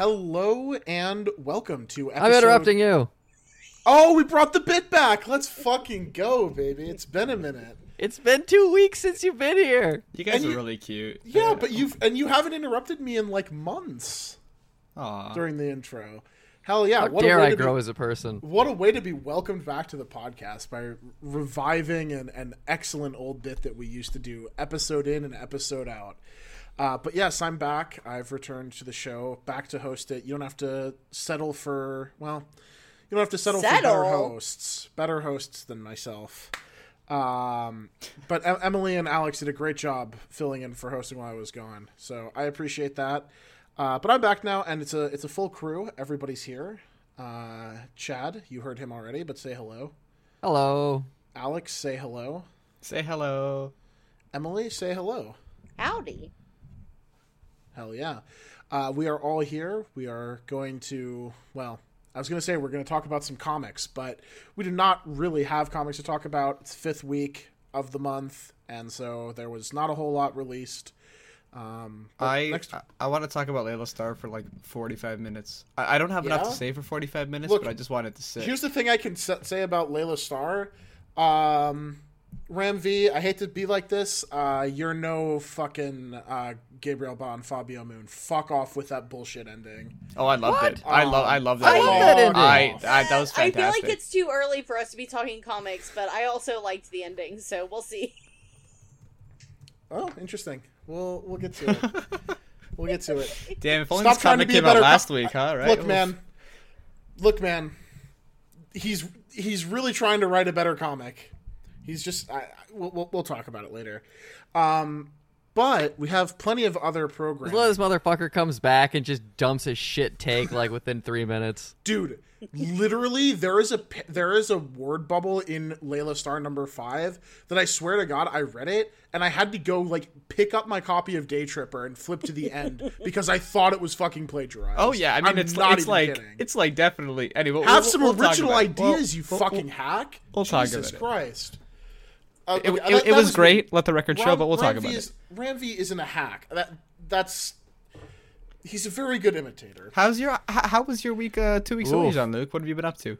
Hello and welcome to episode... I'm interrupting you. Oh, we brought the bit back. Let's fucking go, baby. It's been a minute. It's been 2 weeks since you've been here. You guys are really cute. Yeah, but you haven't interrupted me in like months. Aww. During the intro. Hell yeah. How dare I grow as a person. What a way to be welcomed back to the podcast by reviving an excellent old bit that we used to do episode in and episode out. But yes, I'm back. I've returned to the show, back to host it. You don't have to settle for, well, you don't have to settle for better hosts than myself. But Emily and Alex did a great job filling in for hosting while I was gone. So I appreciate that. But I'm back now, and it's a full crew. Everybody's here. Chad, you heard him already, but say hello. Hello. Alex, say hello. Say hello. Emily, say hello. Howdy. Hell yeah. We are all here. We are going to, well, I was going to say we're going to talk about some comics, but we do not really have comics to talk about. It's the 5th week of the month, and so there was not a whole lot released. I want to talk about Layla Starr for like 45 minutes. I don't have enough to say for 45 minutes, but I just wanted to say. Here's the thing I can say about Layla Starr. Ram V, I hate to be like this. You're no fucking Gabriel Ba and Fabio Moon. Fuck off with that bullshit ending. Oh, I loved it. I love that. I love that ending. That was fantastic. I feel like it's too early for us to be talking comics, but I also liked the ending, so we'll see. Oh, interesting. We'll get to it. We'll get to it. Damn, if only this comic came out last week, huh? Right? Look, man. He's really trying to write a better comic. He's just. We'll talk about it later. But we have plenty of other programs. This motherfucker comes back and just dumps a shit take like within 3 minutes. Dude, literally, there is a word bubble in Layla Starr number 5 that I swear to God I read it and I had to go like pick up my copy of Day Tripper and flip to the end because I thought it was fucking plagiarized. Oh yeah, I mean it's like definitely. Anyway, have some original ideas, you fucking hack. We'll talk about it. Jesus Christ. It was great. Let the record show, but we'll talk about it. Ram V isn't a hack. That's. He's a very good imitator. How was your week 2 weeks ago, Jean-Luc? What have you been up to?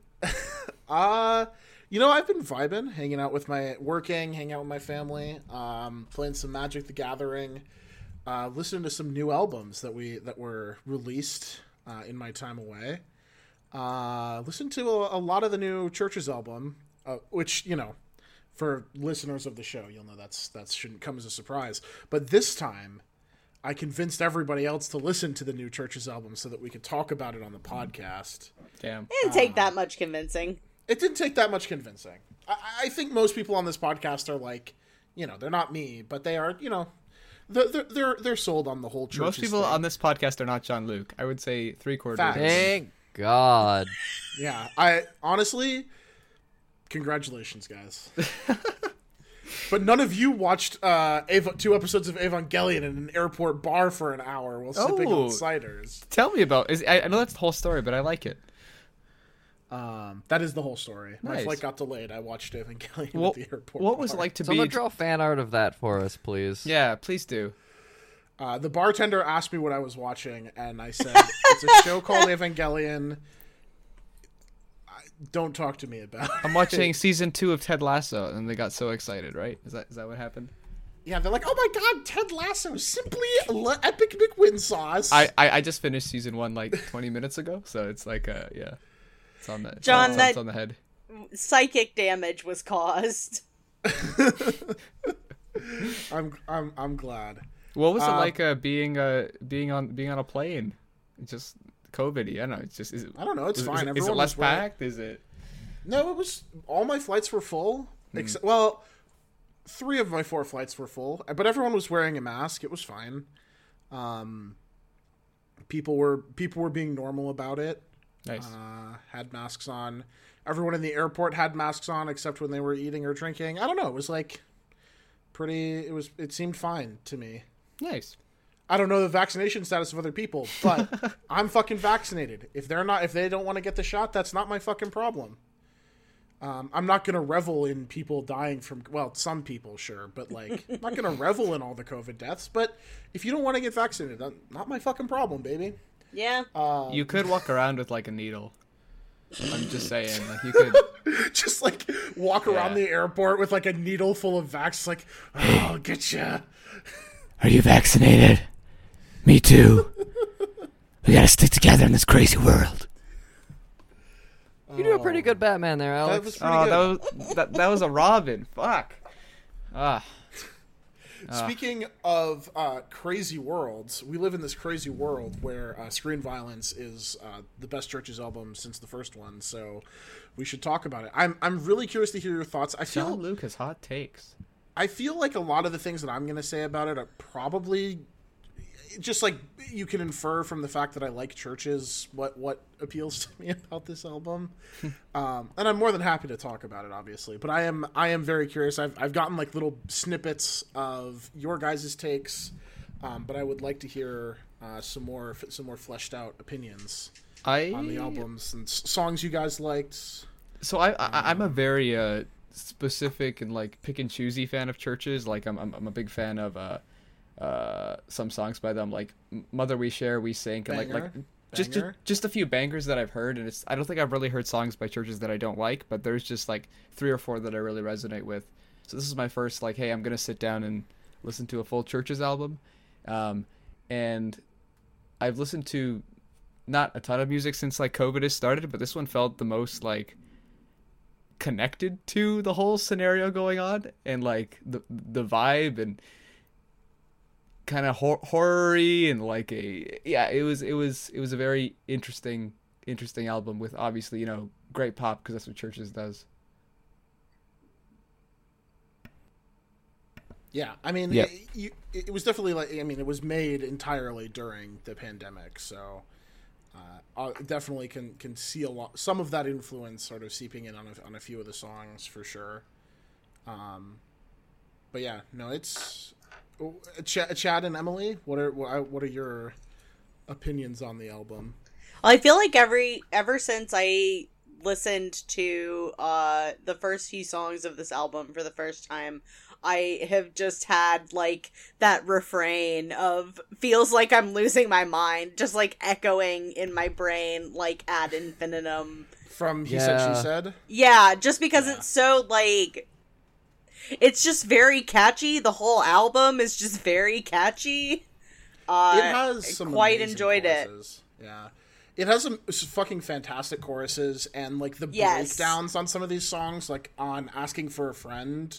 I've been vibing, hanging out with my family, playing some Magic: The Gathering, listening to some new albums that were released in my time away. Listened to a lot of the new Churches album, which, for listeners of the show, you'll know that shouldn't come as a surprise. But this time, I convinced everybody else to listen to the new Churches album so that we could talk about it on the podcast. Damn. It didn't take that much convincing. It didn't take that much convincing. I think most people on this podcast are like, they're not me, but they are, they're sold on the whole Churches Most people thing. on this podcast are not Jean-Luc. I would say 3/4. Thank God. Yeah, I honestly, congratulations, guys. But none of you watched 2 episodes of Evangelion in an airport bar for an hour while sipping on ciders. Tell me about it. I know that's the whole story, but I like it. That is the whole story. Nice. My flight got delayed. I watched Evangelion at the airport. What was it like to Someone be? draw fan art of that for us, please. Yeah, please do. The bartender asked me what I was watching, and I said, it's a show called Evangelion. Don't talk to me about it. I'm watching season 2 of Ted Lasso, and they got so excited, right? Is that what happened? Yeah, they're like, oh my God, Ted Lasso, simply epic McWin sauce. I just finished season 1 like 20 minutes ago, so it's like, yeah. It's on the, John, it's on the head. Psychic damage was caused. I'm glad. What was it like being on a plane? Just COVID-y. I don't know. It's just. I don't know. It's fine. Is it less packed? Is it? No, it was. All my flights were full. Except, well, 3 of my 4 flights were full, but everyone was wearing a mask. It was fine. People were being normal about it. Nice. Had masks on. Everyone in the airport had masks on, except when they were eating or drinking. I don't know. It was like pretty. It seemed fine to me. Nice. I don't know the vaccination status of other people, but I'm fucking vaccinated. If they don't want to get the shot, that's not my fucking problem. I'm not going to revel in people dying from, well, some people, sure, but like, I'm not going to revel in all the COVID deaths, but if you don't want to get vaccinated, not my fucking problem, baby. Yeah. You could walk around with like a needle. I'm just saying, like you could just like walk around the airport with like a needle full of vax. Like, oh, I'll get you. Are you vaccinated? Me too. We gotta stick together in this crazy world. You do a pretty good Batman there, Alex. That was a Robin. Fuck. Speaking of crazy worlds, we live in this crazy world where Screen Violence is the best Churches album since the first one, so we should talk about it. I'm really curious to hear your thoughts. John Luke has hot takes. I feel like a lot of the things that I'm going to say about it are probably just like you can infer from the fact that I like Churches what appeals to me about this album, and I'm more than happy to talk about it, obviously. But I am very curious. I've gotten like little snippets of your guys' takes, but I would like to hear some more fleshed out opinions on the albums and songs you guys liked. So I'm a very specific and like pick and choosy fan of Churches. Like I'm a big fan of some songs by them, like Mother We Share, We Sink, and like just a few bangers that I've heard. And I don't think I've really heard songs by Churches that I don't like, but there's just like 3 or 4 that I really resonate with. So this is my first like, hey, I'm gonna sit down and listen to a full Churches album, and I've listened to not a ton of music since like COVID has started, but this one felt the most like connected to the whole scenario going on, and like the vibe and kind of horror-y, and like it was a very interesting album with, obviously, you know, great pop, because that's what Churches does. Yeah, I mean, yep. It was definitely like, I mean, it was made entirely during the pandemic, so I definitely can see some of that influence sort of seeping in on a few of the songs for sure. But yeah, no, it's Chad and Emily. What are your opinions on the album? I feel like ever since I listened to the first few songs of this album for the first time, I have just had like that refrain of "feels like I'm losing my mind" just like echoing in my brain like ad infinitum. From He Said, She Said? Yeah, just because it's so like, it's just very catchy. The whole album is just very catchy. It has some quite enjoyed choruses. Yeah. It has some fucking fantastic choruses, and like the breakdowns on some of these songs, like on Asking for a Friend,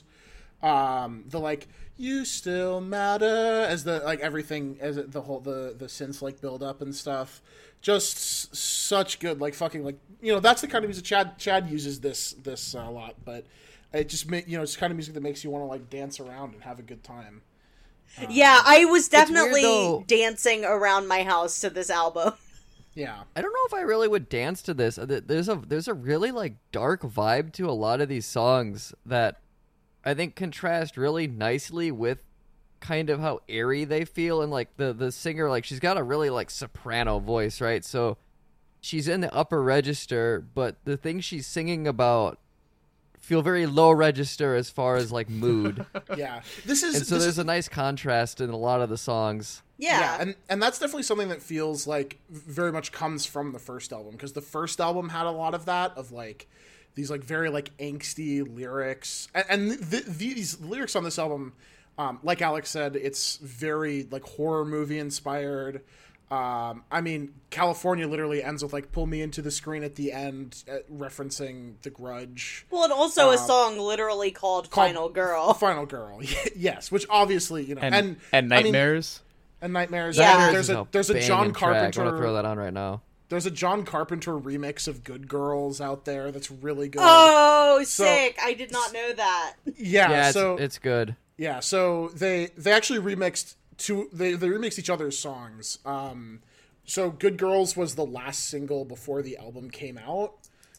the like "You Still Matter" as the like everything as the whole the synths like build up and stuff. Just such good, like fucking like, you know, that's the kind of music Chad uses this a lot, but it just it's kind of music that makes you want to like dance around and have a good time. Yeah, I was definitely dancing around my house to this album. Yeah, I don't know if I really would dance to this. There's a really like dark vibe to a lot of these songs that I think contrast really nicely with kind of how airy they feel, and like the singer, like she's got a really like soprano voice, right? So she's in the upper register, but the things she's singing about feel very low register as far as like mood. Yeah, there's a nice contrast in a lot of the songs. Yeah, and that's definitely something that feels like very much comes from the first album, because the first album had a lot of that, of like these like very like angsty lyrics, and these lyrics on this album, like Alex said, it's very like horror movie inspired. I mean, California literally ends with like "pull me into the screen" at the end, referencing The Grudge. Well, and also a song literally called Final Girl. Final Girl, yes, which obviously, you know, and Nightmares. And Nightmares. Yeah. There's a John Carpenter. I'm gonna throw that on right now. There's a John Carpenter remix of Good Girls out there that's really good. Oh, sick! I did not know that. Yeah, so it's good. Yeah, so they actually remixed they remixed each other's songs. So Good Girls was the last single before the album came out,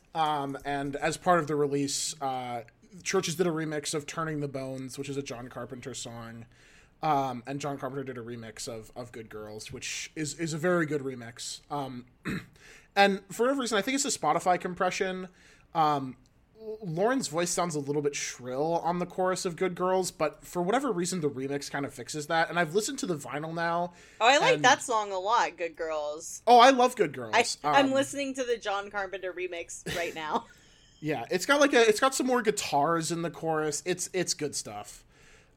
and as part of the release, Churches did a remix of Turning the Bones, which is a John Carpenter song. And John Carpenter did a remix of Good Girls, which is a very good remix. And for whatever reason, I think it's a Spotify compression. Lauren's voice sounds a little bit shrill on the chorus of Good Girls, but for whatever reason, the remix kind of fixes that. And I've listened to the vinyl now. Oh, I like that song a lot, Good Girls. Oh, I love Good Girls. I'm listening to the John Carpenter remix right now. Yeah, it's got some more guitars in the chorus. It's good stuff.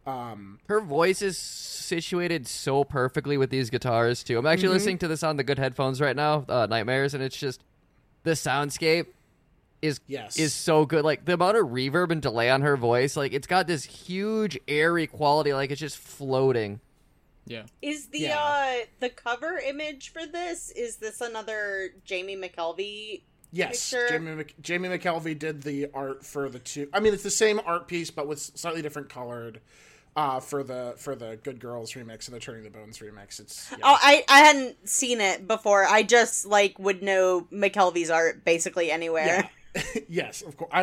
Her voice is situated so perfectly with these guitars too. I'm actually listening to this on the good headphones right now, Nightmares, and it's just the soundscape is so good. Like the amount of reverb and delay on her voice, like it's got this huge airy quality, like it's just floating. Yeah. Is the cover image for this, is this another Jamie McKelvey? Yes, picture? Jamie McKelvey did the art for the two. I mean, it's the same art piece, but with slightly different colored for the Good Girls remix and the Turning the Bones remix. It's Oh, I hadn't seen it before. I just would know McKelvey's art basically anywhere. Yeah. Yes, of course.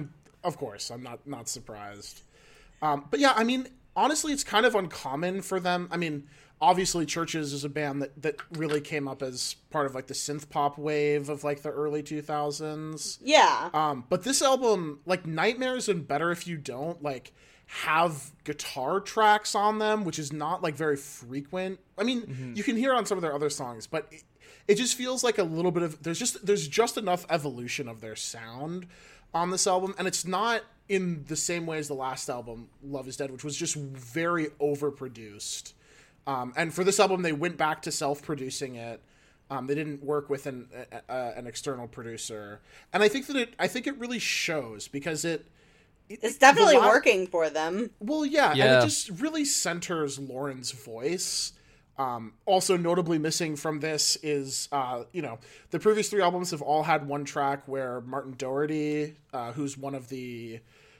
I'm not surprised. But yeah, I mean, honestly, it's kind of uncommon for them. I mean, obviously, Churches is a band that really came up as part of the synth pop wave of the early 2000s. Yeah. But this album, Nightmares and Better If You Don't, have guitar tracks on them, which is not very frequent. I mean, you can hear it on some of their other songs, but it just feels like a little bit of there's just enough evolution of their sound on this album, and it's not in the same way as the last album, Love Is Dead, which was just very overproduced. And for this album, they went back to self-producing it. They didn't work with an external producer, and I think it really shows because it's definitely working for them. Well, yeah, and it just really centers Lauren's voice. Also notably missing from this is, the previous three albums have all had one track where Martin Doherty, who's one of the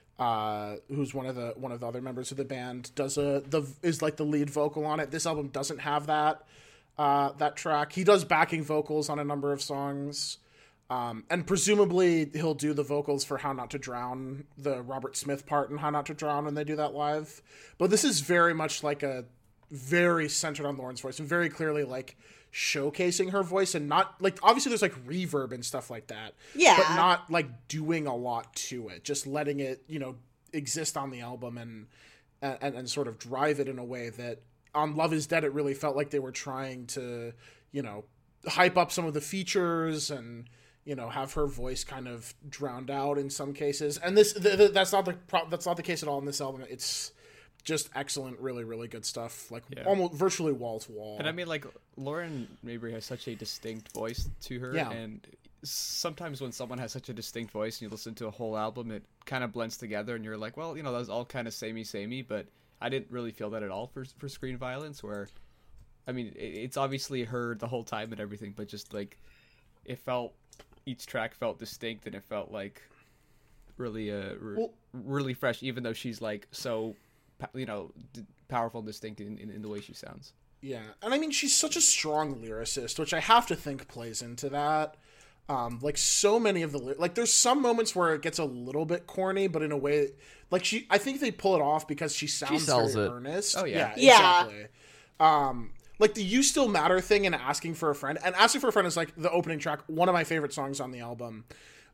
other members of the band, is the lead vocal on it. This album doesn't have that track. He does backing vocals on a number of songs. And presumably he'll do the vocals for How Not to Drown, the Robert Smith part in How Not to Drown when they do that live. But this is very much very centered on Lauren's voice and very clearly showcasing her voice, and not obviously there's reverb and stuff like that. Yeah. But not doing a lot to it, just letting it, exist on the album and sort of drive it in a way that on Love Is Dead it really felt like they were trying to, hype up some of the features and have her voice kind of drowned out in some cases. And that's not the case at all in this album. It's just excellent, really, really good stuff. Almost virtually wall to wall. And I mean, Lauren Mabry has such a distinct voice to her. Yeah. And sometimes when someone has such a distinct voice and you listen to a whole album, it kind of blends together and you're like, well, that was all kind of samey. But I didn't really feel that at all for Screen Violence, where, I mean, it's obviously her the whole time and everything, but just it felt, each track felt distinct and it felt really, really fresh, even though she's so, powerful and distinct in the way she sounds. Yeah, and I mean, she's such a strong lyricist, which I have to think plays into that. So many of the there's some moments where it gets a little bit corny, but in a way, I think they pull it off because she sounds very earnest. Oh yeah, exactly. The "You Still Matter" thing and "Asking for a Friend," and "Asking for a Friend" is the opening track, one of my favorite songs on the album.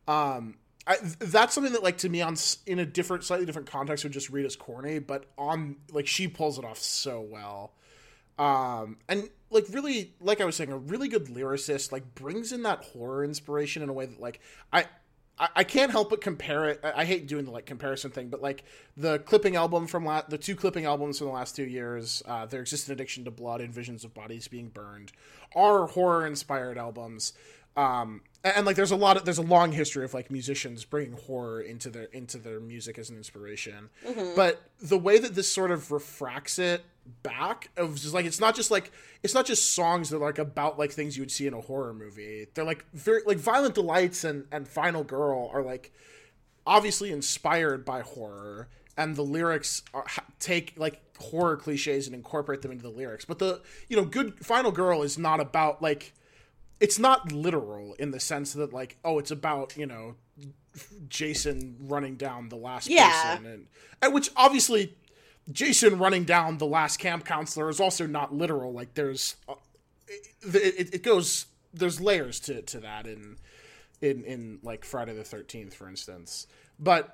That's something that to me in a slightly different context would just read as corny, but on she pulls it off so well. And really, I was saying, a really good lyricist, brings in that horror inspiration in a way that I can't help but compare it. I hate doing the comparison thing, but the clipping album from the two clipping albums from the last 2 years, There Exists an Addiction to Blood and Visions of Bodies Being Burned, are horror inspired albums. And there's a long history of musicians bringing horror into their music as an inspiration. Mm-hmm. But the way that this sort of refracts it back of just it's not just songs that are about things you would see in a horror movie. They're very Violent Delights and Final Girl are obviously inspired by horror, and the lyrics take horror cliches and incorporate them into the lyrics. But the Good Final Girl is not about it's not literal in the sense that it's about Jason running down the last person, and which obviously Jason running down the last camp counselor is also not literal. There's there's layers to that in Friday the 13th, for instance. But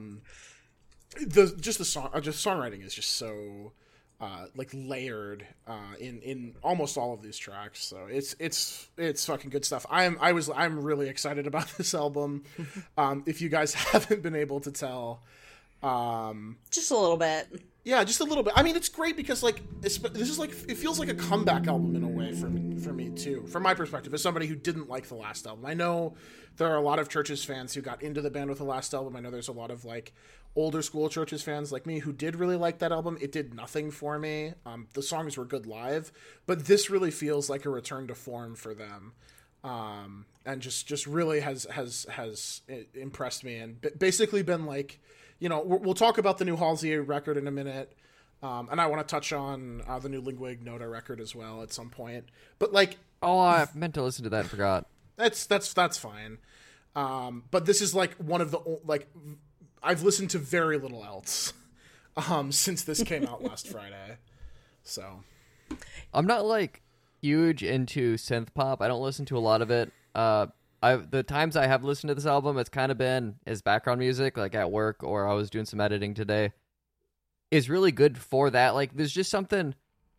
just songwriting is just so like layered in almost all of these tracks. So it's fucking good stuff. I'm really excited about this album. If you guys haven't been able to tell, just a little bit. Yeah, just a little bit. I mean, it's great because like this is like it feels like a comeback album in a way for me too. From my perspective, as somebody who didn't like the last album, I know there are a lot of Churches fans who got into the band with the last album. I know there's a lot of like older school Churches fans like me who did really like that album. It did nothing for me. The songs were good live, but this really feels like a return to form for them, and just really has impressed me and basically been like. You know, we'll talk about the new Halsey record in a minute, and I want to touch on the new Lingua Ignota record as well at some point. But like, I meant to listen to that and forgot. That's fine. But this is like one of the like I've listened to very little else since this came out last Friday. So I'm not like huge into synth pop. I don't listen to a lot of it. The times I have listened to this album, it's kind of been as background music, like at work, or I was doing some editing today. Is really good for that. Like, there's just something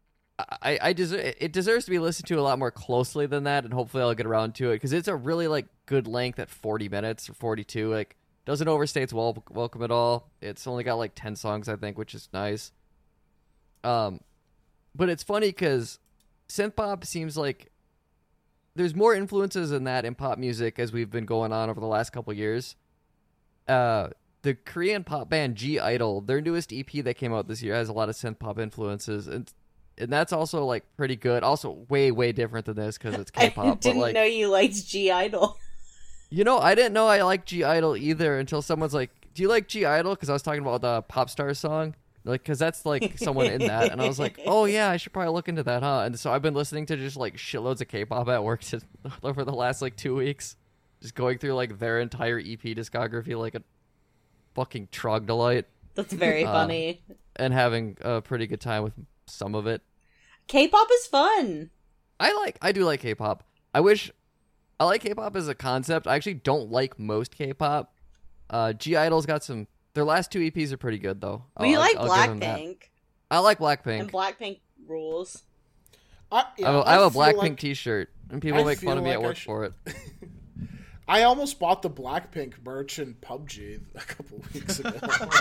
it deserves to be listened to a lot more closely than that, and hopefully I'll get around to it because it's a really like good length at 40 minutes or 42. Like, doesn't overstay its welcome at all. It's only got like 10 songs, I think, which is nice. But it's funny because synth pop seems like there's more influences in that in pop music as we've been going on over the last couple years. The Korean pop band G-Idol, their newest EP that came out this year has a lot of synth pop influences, and that's also like pretty good. Also, way different than this because it's K-pop. I didn't know you liked G-Idol. You know, I didn't know I liked G-Idol either until someone's like, "Do you like G-Idol?" Because I was talking about the Pop Star song. Like, because that's like someone in that, and I was like, oh yeah, I should probably look into that, huh? And so I've been listening to just like shitloads of K-pop at work over the last like 2 weeks, just going through like their entire EP discography like a fucking troglodyte. That's very funny. And having a pretty good time with some of it. K-pop is fun. I do like K-pop. I like K-pop as a concept. I actually don't like most K-pop. G-Idol's got some. Their last 2 EPs are pretty good, though. We like Blackpink. I like Blackpink. And Blackpink rules. I have a Blackpink t-shirt, and people make fun of me at work for it. I almost bought the Blackpink merch in PUBG a couple weeks ago.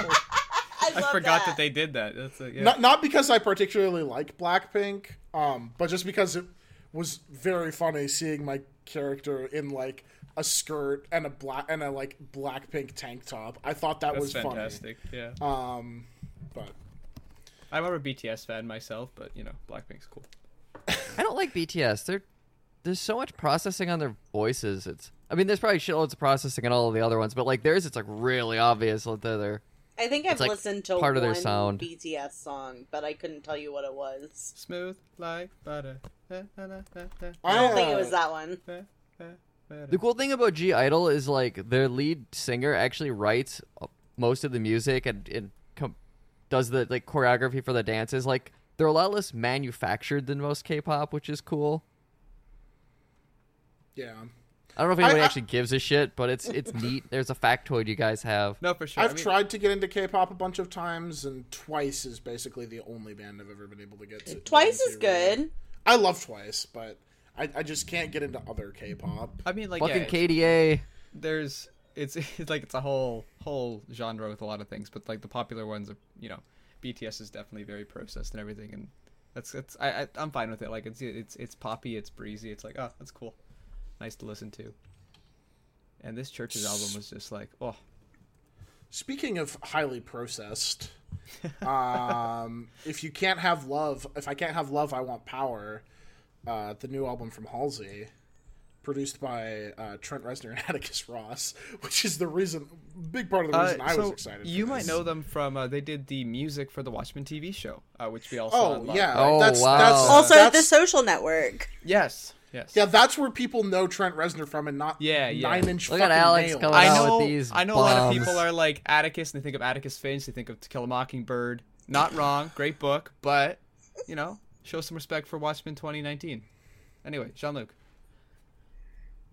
I forgot that they did that. That's not because I particularly like Blackpink, but just because it was very funny seeing my character in like a skirt and a like Blackpink tank top. I thought that was fantastic. Funny. Yeah. But I'm a BTS fan myself, but you know, Blackpink's cool. I don't like BTS. There's so much processing on their voices. There's probably shitloads of processing on all of the other ones, but like theirs, it's like really obvious that they're. I think I've listened to part one of their sound. BTS song, but I couldn't tell you what it was. Smooth like butter. I don't think it was that one. The cool thing about G-Idol is like their lead singer actually writes most of the music and does the like choreography for the dances. Like they're a lot less manufactured than most K-pop, which is cool. Yeah. I don't know if anybody actually gives a shit, but it's neat. There's a factoid you guys have. No, for sure. I've tried to get into K-pop a bunch of times, and Twice is basically the only band I've ever been able to get to. Twice is good. I love Twice, but I just can't get into other K-pop. I mean, like fucking KDA. It's like it's a whole genre with a lot of things, but like the popular ones are, you know, BTS is definitely very processed and everything, and I'm fine with it. Like it's poppy, it's breezy, it's like, oh, that's cool, nice to listen to. And this Churches album was just like, oh. Speaking of highly processed, if I can't have love, I want power. The new album from Halsey, produced by Trent Reznor and Atticus Ross, which is big part of the reason I was excited. You might know them from they did the music for the Watchmen TV show, which we all saw. Oh yeah, wow! That's also The Social Network. Yes. Yeah, that's where people know Trent Reznor from, and not 9 Inch. Look at Alex Nails. coming out with these. I know bombs. a lot of people are like Atticus, and they think of Atticus Finch, they think of To Kill a Mockingbird. Not wrong, great book, but you know, show some respect for Watchmen 2019. Anyway, Jean-Luc.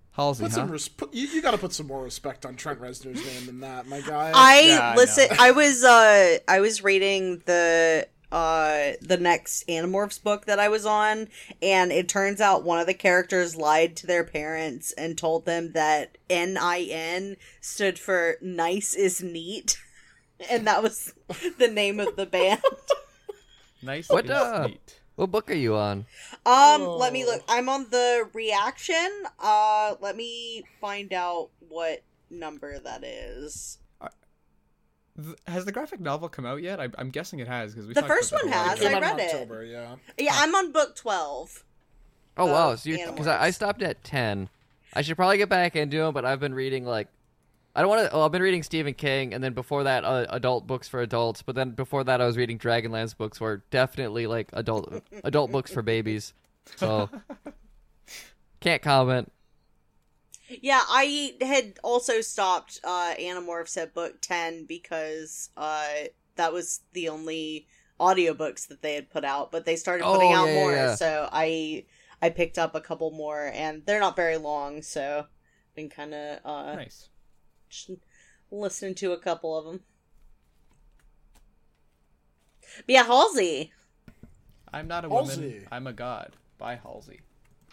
Halsey, Put huh? some you got to put some more respect on Trent Reznor's name than that, my guy. Yeah, I was reading the next Animorphs book that I was on, and it turns out one of the characters lied to their parents and told them that NIN stood for nice is neat, and that was the name of the band. Nice. What, is neat. What book are you on? Let me look. I'm on the reaction. Let me find out what number that is. Has the graphic novel come out yet? I'm guessing it has because The first one has. I read it. October, yeah. Yeah, I'm on book 12. Oh wow, of so because Animorphs. I stopped at 10. I should probably get back into them, but I've been reading like I don't want to. Oh, I've been reading Stephen King, and then before that, adult books for adults. But then before that, I was reading Dragonlance books, were definitely like adult books for babies. So can't comment. Yeah, I had also stopped Animorphs at book 10 because that was the only audiobooks that they had put out, but they started putting out more, so I picked up a couple more, and they're not very long, so I've been kind of Nice. just listening to a couple of them. But yeah, Halsey. I'm not a Halsey. woman. I'm a god. By Halsey.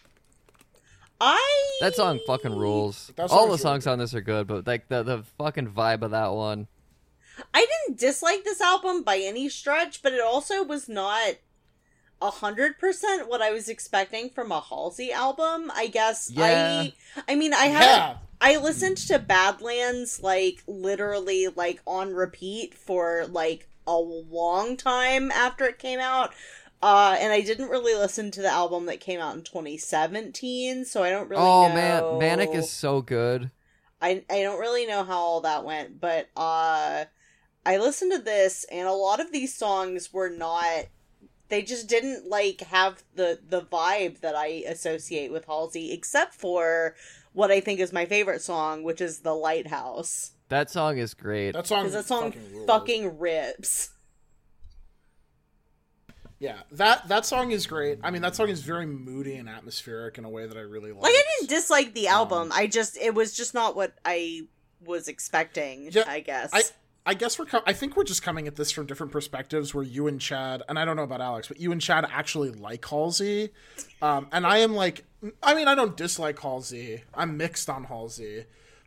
That song fucking rules. That All song's the songs really on this are good, but like the fucking vibe of that one. I didn't dislike this album by any stretch, but it also was not 100% what I was expecting from a Halsey album. I guess Yeah. I mean, I listened to Badlands like literally like on repeat for like a long time after it came out. And I didn't really listen to the album that came out in 2017, so I don't really know. Man, Manic is so good. I don't really know how all that went, but I listened to this, and a lot of these songs were not, they just didn't like have the vibe that I associate with Halsey, except for what I think is my favorite song, which is The Lighthouse. That song is great. That song, Because that song rules. fucking rips. Yeah, that song is great. I mean, that song is very moody and atmospheric in a way that I really like. Like, I didn't dislike the album, it was just not what I was expecting, Yeah, I guess. I guess I think we're just coming at this from different perspectives. Where you and Chad, and I don't know about Alex, but you and Chad actually like Halsey, and I am like, I mean, I don't dislike Halsey. I'm mixed on Halsey,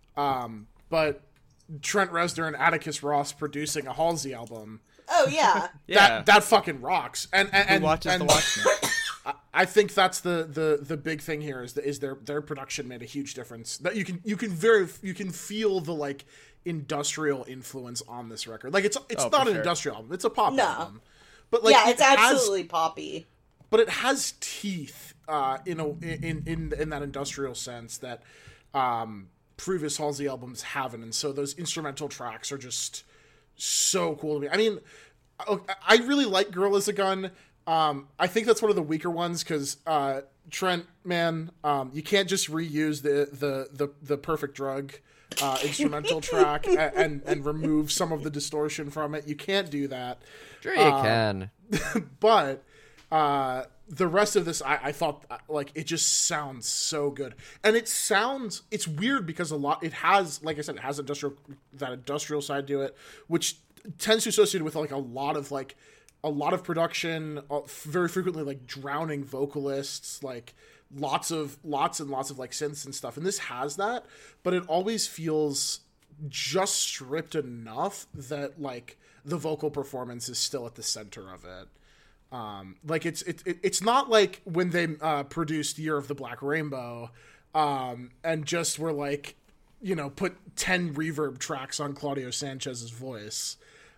but Trent Reznor and Atticus Ross producing a Halsey album. Oh, yeah. Yeah. That fucking rocks. And Who watches The Watchmen? I think that's the big thing here is their production made a huge difference. That you can feel the like industrial influence on this record. Like it's not an industrial album. It's a pop album. But like it's absolutely poppy. But it has teeth in that industrial sense that previous Halsey albums haven't, and so those instrumental tracks are just so cool to me. I mean, I really like Girl Is a Gun. I think that's one of the weaker ones because Trent, man, you can't just reuse the Perfect Drug instrumental track and remove some of the distortion from it. You can't do that. Sure you can. But the rest of this, I thought, like, it just sounds so good. And it's weird because it has, like I said, it has that industrial side to it, which tends to associate with, like, a lot of production, very frequently, like, drowning vocalists, like, lots and lots of, like, synths and stuff. And this has that, but it always feels just stripped enough that, like, the vocal performance is still at the center of it. Like it's not like when they produced Year of the Black Rainbow and just were like, put 10 reverb tracks on Claudio Sanchez's voice.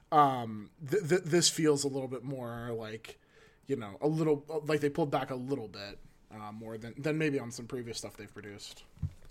This feels a little bit more like, a little like they pulled back a little bit more than maybe on some previous stuff they've produced.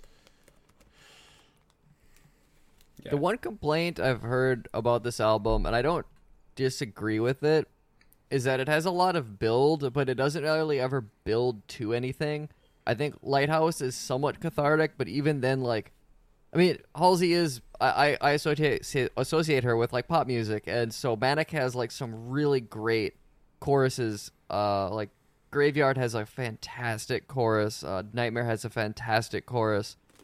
Yeah. The one complaint I've heard about this album, and I don't disagree with it, is that it has a lot of build, but it doesn't really ever build to anything. I think Lighthouse is somewhat cathartic, but even then, like, I mean, Halsey is, I associate her with, like, pop music, and so Manic has, like, some really great choruses. Like, Graveyard has a fantastic chorus. Nightmare has a fantastic chorus.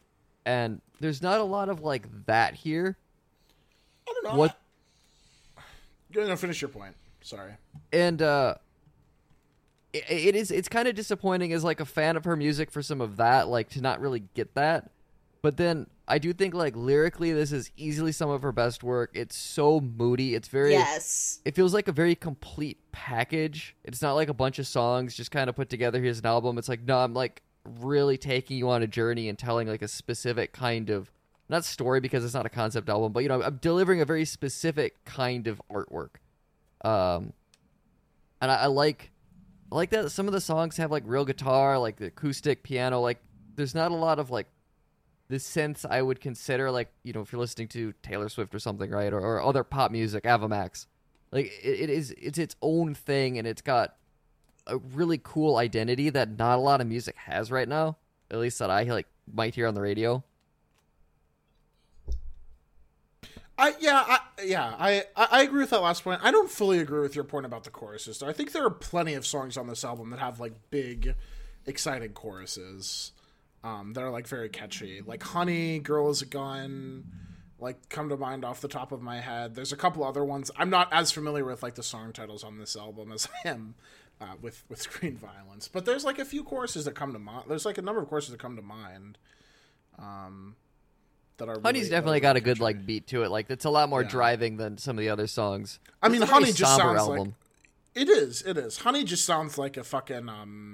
and there's not a lot of like that here. I don't know. What? Go ahead and finish your point. Sorry. And it's kind of disappointing as like a fan of her music for some of that, like to not really get that. But then I do think like lyrically this is easily some of her best work. It's so moody. It's very Yes. It feels like a very complete package. It's not like a bunch of songs just kind of put together. Here's an album. It's like, no, I'm like really taking you on a journey and telling like a specific kind of, not story because it's not a concept album, but I'm delivering a very specific kind of artwork. And I like that some of the songs have like real guitar, like the acoustic piano. Like there's not a lot of like the synths I would consider like, if you're listening to Taylor Swift or something, right? Or other pop music, Ava Max. Like it's its own thing, and it's got a really cool identity that not a lot of music has right now. At least that I like might hear on the radio. I agree with that last point. I don't fully agree with your point about the choruses, though. I think there are plenty of songs on this album that have like big, exciting choruses that are like very catchy. Like "Honey," "Girl Is a Gun," like come to mind off the top of my head. There's a couple other ones. I'm not as familiar with like the song titles on this album as I am with Screen Violence, but there's like a few choruses that come to mind. There's like a number of choruses that come to mind. That are Honey's really, definitely really got a good catchy. like beat to it. Like it's a lot more driving than some of the other songs. I mean, It's a very Honey just somber sounds like it is. Honey just sounds like a fucking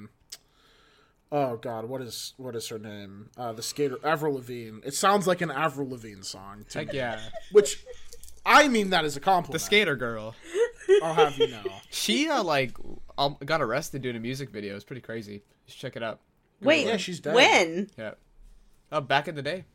oh god, what is her name? The skater Avril Lavigne. It sounds like an Avril Lavigne song to Heck me. yeah. Which I mean that as a compliment. The skater girl. I'll have you know. She got arrested doing a music video. It's pretty crazy. Just check it out. Wait, Yeah, she's dead. when? Yeah. Oh, back in the day.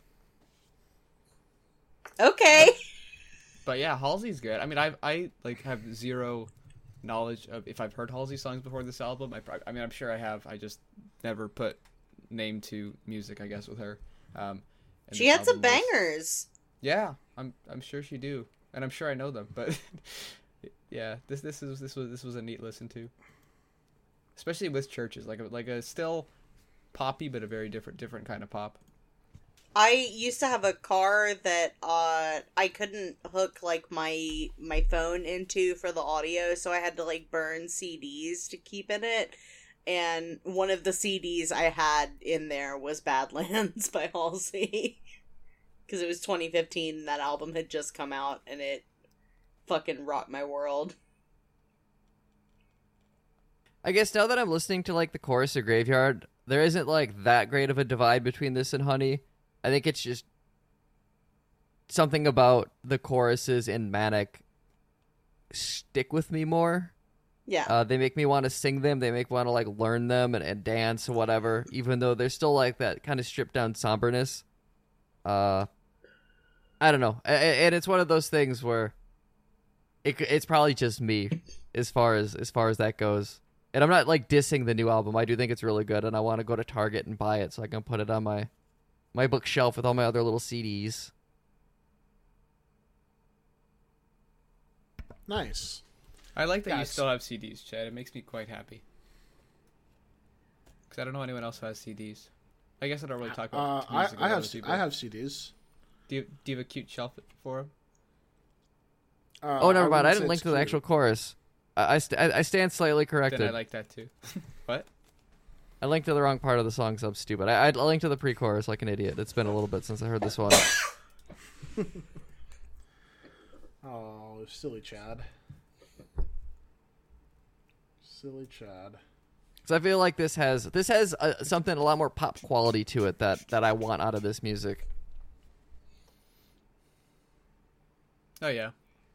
Okay. But yeah, Halsey's good. I mean, I like have zero knowledge of if I've heard Halsey songs before this album. I'm sure I have. I just never put name to music, I guess, with her. And She this had some album was- bangers. Yeah, I'm sure she do, and I'm sure I know them. But yeah, this was a neat listen to, especially with Churches, like a still poppy but a very different kind of pop. I used to have a car that I couldn't hook like my phone into for the audio, so I had to like burn CDs to keep in it. And one of the CDs I had in there was Badlands by Halsey. Because it was 2015 and that album had just come out and it fucking rocked my world. I guess now that I'm listening to like the chorus of Graveyard, there isn't like that great of a divide between this and Honey. I think it's just something about the choruses in Manic stick with me more. Yeah. They make me want to sing them. They make me want to like learn them and dance or whatever, even though they're still like that kind of stripped down somberness. I don't know. And it's one of those things where it's probably just me as far as that goes. And I'm not like dissing the new album. I do think it's really good, and I want to go to Target and buy it so I can put it on my bookshelf with all my other little CDs. Nice. I like that you Yes. still have CDs, Chad. It makes me quite happy. Because I don't know anyone else who has CDs. I guess I don't really talk about music with I have other people. I have CDs. Do you have a cute shelf for them? Oh, never mind. I wouldn't didn't say link it's to the cute. actual chorus. I stand slightly corrected. Then I like that too. What? I linked to the wrong part of the song, so I'm stupid. I linked to the pre-chorus like an idiot. It's been a little bit since I heard this one. Oh, silly Chad. Silly Chad. So I feel like this has something a lot more pop quality to it that I want out of this music. Oh yeah.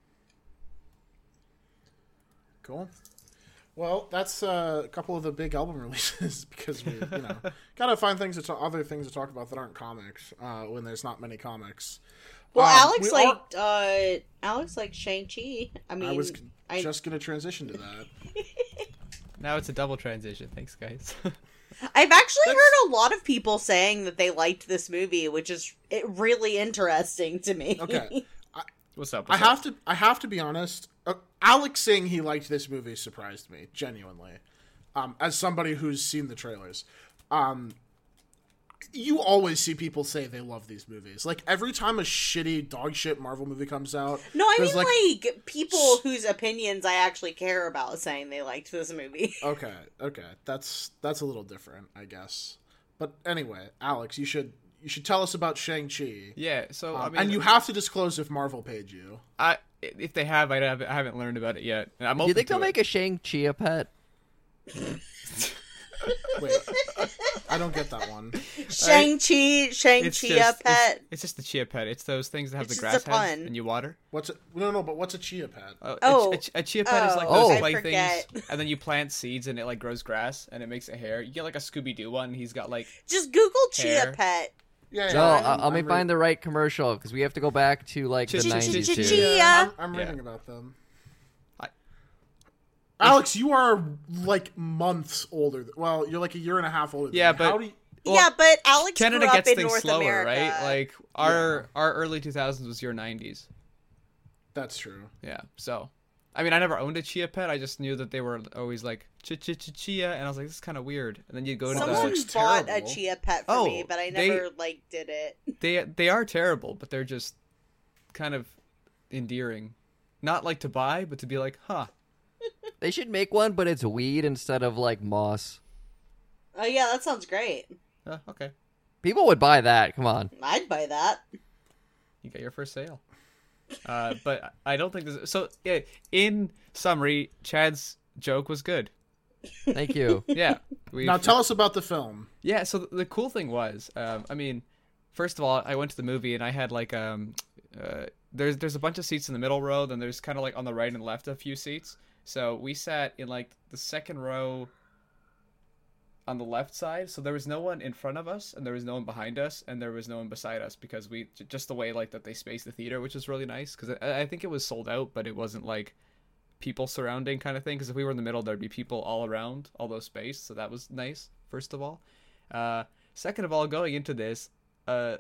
Cool. Well, that's a couple of the big album releases because we, gotta find other things to talk about that aren't comics when there's not many comics. Well, we Alex liked Shang-Chi. I mean, I was just gonna transition to that. Now it's a double transition. Thanks, guys. I've actually heard a lot of people saying that they liked this movie, which is really interesting to me. Okay. What's up? I have to be honest. Alex saying he liked this movie surprised me genuinely. As somebody who's seen the trailers, you always see people say they love these movies. Like, every time a shitty dog shit Marvel movie comes out. No, I there's, mean, like, people whose opinions I actually care about saying they liked this movie. Okay. That's a little different, I guess. But anyway, Alex, you should tell us about Shang-Chi. Yeah, so I mean, and you have to disclose if Marvel paid you. If they have, I haven't learned about it yet. And I'm Do you think they'll make a Shang-Chi pet? Wait, I don't get that one. Shang-Chi a pet. It's just the chia pet. It's those things that have It's the just grass a heads pun. and you water. But what's a chia pet? A chia pet is like Oh, those I play forget. things, and then you plant seeds and it like grows grass and it makes a hair. You get like a Scooby-Doo one. He's got like Just Google Hair. Chia Pet. Yeah, No, let me find the right commercial because we have to go back to like the Chia- 90s here. Chia. I'm Yeah. reading about them. I- Alex, you are like months older. Well, you're like a year and a half older. Yeah, than me. but- How do you... Yeah, but Alex Canada grew up gets in things North slower, America. right? Like our early 2000s was your 90s. That's true. Yeah. So, I mean, I never owned a chia pet. I just knew that they were always like chia, and I was like, this is kind of weird. And then you go to Someone looks bought terrible. a Chia Pet for Oh, me, but I they- never did it. they are terrible, but they're just kind of endearing. Not like to buy, but to be like, huh. They should make one, but it's weed instead of like moss. Oh yeah, that sounds great. Okay. People would buy that. Come on. I'd buy that. You got your first sale. But I don't think this. So, yeah, in summary, Chad's joke was good. Thank you. Yeah. Now tell us about the film. Yeah, so the cool thing was, I mean, first of all, I went to the movie and I had like there's a bunch of seats in the middle row, then there's kind of like on the right and left a few seats. So we sat in like the second row on the left side, so there was no one in front of us and there was no one behind us and there was no one beside us because we just the way like that they spaced the theater, which was really nice because I think it was sold out, but it wasn't like people surrounding kind of thing, because if we were in the middle there'd be people all around, although spaced, so that was nice. First of all, second of all, going into this, I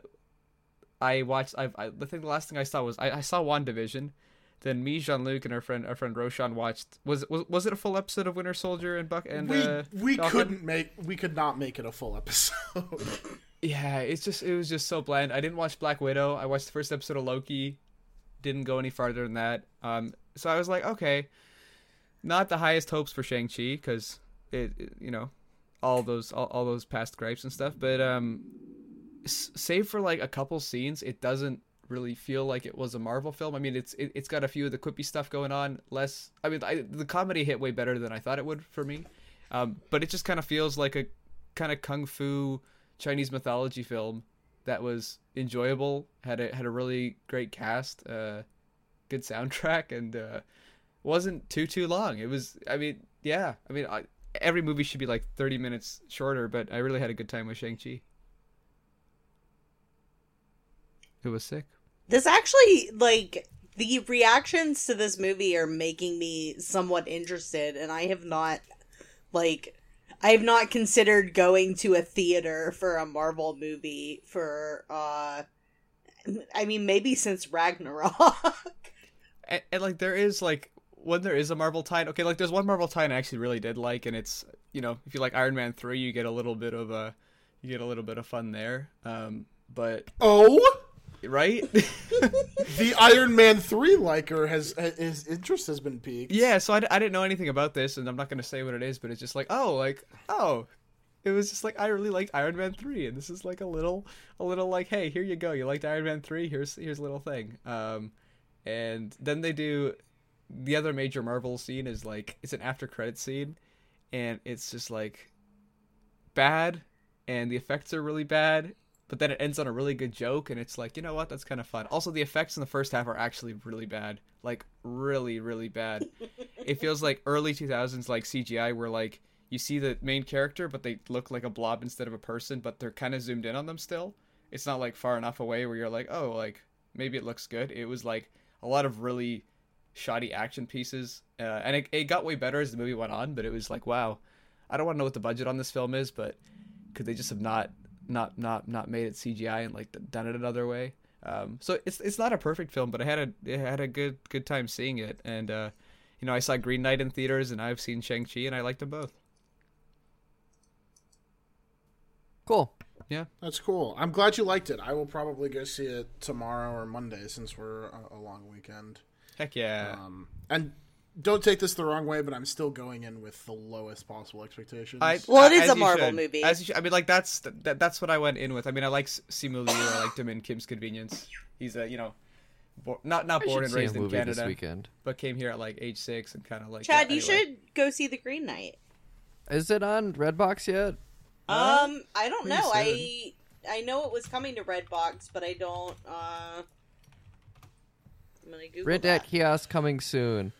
think the last thing I saw was I saw WandaVision. Then me, Jean-Luc, and our friend Roshan watched. Was it a full episode of Winter Soldier and Buck and we Falcon? we could not make it a full episode. Yeah, it was just so bland. I didn't watch Black Widow. I watched the first episode of Loki. Didn't go any farther than that. So I was like, okay, not the highest hopes for Shang-Chi because it all those past gripes and stuff. But save for like a couple scenes, it doesn't really feel like it was a Marvel film. I mean, it's got a few of the quippy stuff going on. The comedy hit way better than I thought it would for me. But it just kind of feels like a kind of kung fu Chinese mythology film that was enjoyable, had a really great cast, good soundtrack, and wasn't too long. It was, every movie should be like 30 minutes shorter, but I really had a good time with Shang-Chi. It was sick. This actually, like, the reactions to this movie are making me somewhat interested, and I have not considered going to a theater for a Marvel movie for, maybe since Ragnarok. And like, there is, like, when there is a Marvel tie, okay, like, there's one Marvel tie I actually really did like, and it's, if you like Iron Man 3, you get a little bit of fun there. But... Oh? Right? The Iron Man 3 liker his interest has been piqued. Yeah, so I didn't know anything about this, and I'm not going to say what it is, but it's just like, it was just like, I really liked Iron Man 3, and this is like a little like, hey, here you go, you liked Iron Man 3, here's a little thing. And then they do, the other major Marvel scene is like, it's an after credit scene, and it's just like, bad, and the effects are really bad, but then it ends on a really good joke, and it's like, you know what, that's kind of fun. Also, the effects in the first half are actually really bad. Like, really, really bad. It feels like early 2000s, like, CGI, where, like, you see the main character, but they look like a blob instead of a person, but they're kind of zoomed in on them still. It's not, like, far enough away where you're like, oh, like, maybe it looks good. It was, like, a lot of really shoddy action pieces, and it got way better as the movie went on, but it was like, wow. I don't want to know what the budget on this film is, but could they just have not made it CGI and like done it another way? So it's not a perfect film, but I had a good time seeing it, and I saw Green Knight in theaters, and I've seen Shang-Chi, and I liked them both. Cool. Yeah. That's cool. I'm glad you liked it. I will probably go see it tomorrow or Monday since we're a long weekend. Heck yeah. And don't take this the wrong way, but I'm still going in with the lowest possible expectations. Well, it is as a you Marvel should. movie. As you should. I mean, like that's what I went in with. I mean, I like Simu Liu. I liked him in Kim's Convenience. He's a not I born should and see a raised in movie this Canada, weekend. but came here at like age 6 and kind of like. Chad, yeah, you anyway. should go see The Green Knight. Is it on Redbox yet? I don't pretty know. soon. I know it was coming to Redbox, but I don't. I'm gonna Google Rent that. at kiosk coming soon.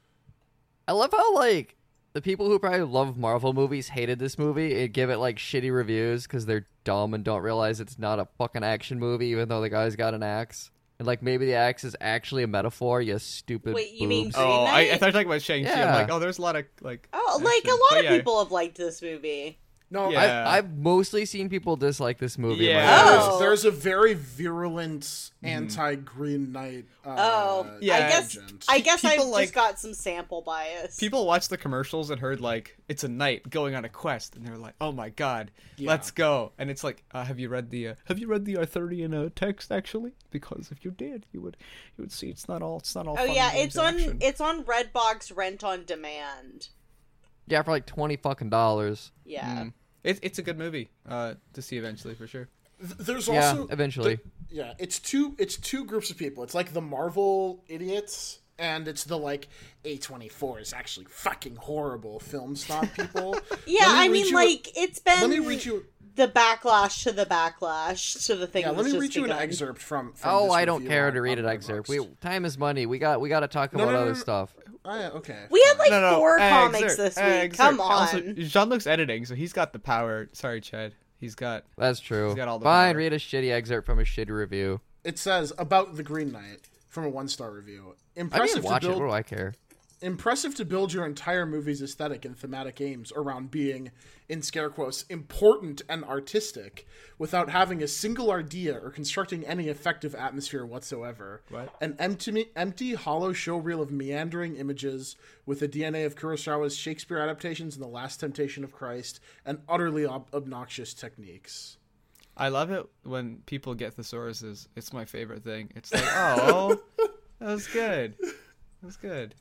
I love how like the people who probably love Marvel movies hated this movie and give it like shitty reviews because they're dumb and don't realize it's not a fucking action movie, even though the guy's got an axe. And like maybe the axe is actually a metaphor. You stupid. Wait, you mean boobs. Green Oh, I Knight? thought you were talking about Shang-Chi. Yeah. I'm like, oh, there's a lot of like. Oh, like action. a lot But of yeah. people have liked this movie. No, Yeah. I've mostly seen people dislike this movie. in my Yeah. life. Oh. there's a very virulent anti-Green Knight. Yeah. I guess I've People, like- just got some sample bias. People watched the commercials and heard like it's a knight going on a quest, and they're like, "Oh my god, Yeah. let's go!" And it's like, have you read the Arthurian text actually? Because if you did, you would see it's not all. Oh fun yeah, and games it's and on action. Redbox Rent on Demand. Yeah, for like $20 fucking. Yeah. It's a good movie to see eventually for sure. There's Yeah, also eventually. yeah, it's two groups of people. It's like the Marvel idiots, and it's the like A24 is actually fucking horrible film snob people. Yeah, Let me I read mean, you like, it's been let me read you. the backlash to the backlash to the thing. Yeah, let that's me just read you an begun. excerpt from Oh, this I don't review care on- to read on an excerpt. Letterboxd. Time is money. We got to talk No, about no, no, other no. stuff. Oh, yeah, okay. We had like No, 4 comics excerpt, this week. excerpt. Come on. Also, Jean-Luc's editing, so he's got the power. Sorry, Chad. He's got. That's true. He's got all the Fine, power. read a shitty excerpt from a shitty review. It says about the Green Knight from a 1-star review. I Impressive didn't to watch it. build. What do I care? Impressive to build your entire movie's aesthetic and thematic aims around being, in scare quotes, important and artistic, without having a single idea or constructing any effective atmosphere whatsoever. What? An empty, hollow showreel of meandering images with the DNA of Kurosawa's Shakespeare adaptations and The Last Temptation of Christ, and utterly obnoxious techniques. I love it when people get thesauruses. It's my favorite thing. It's like, oh, that was good. That was good.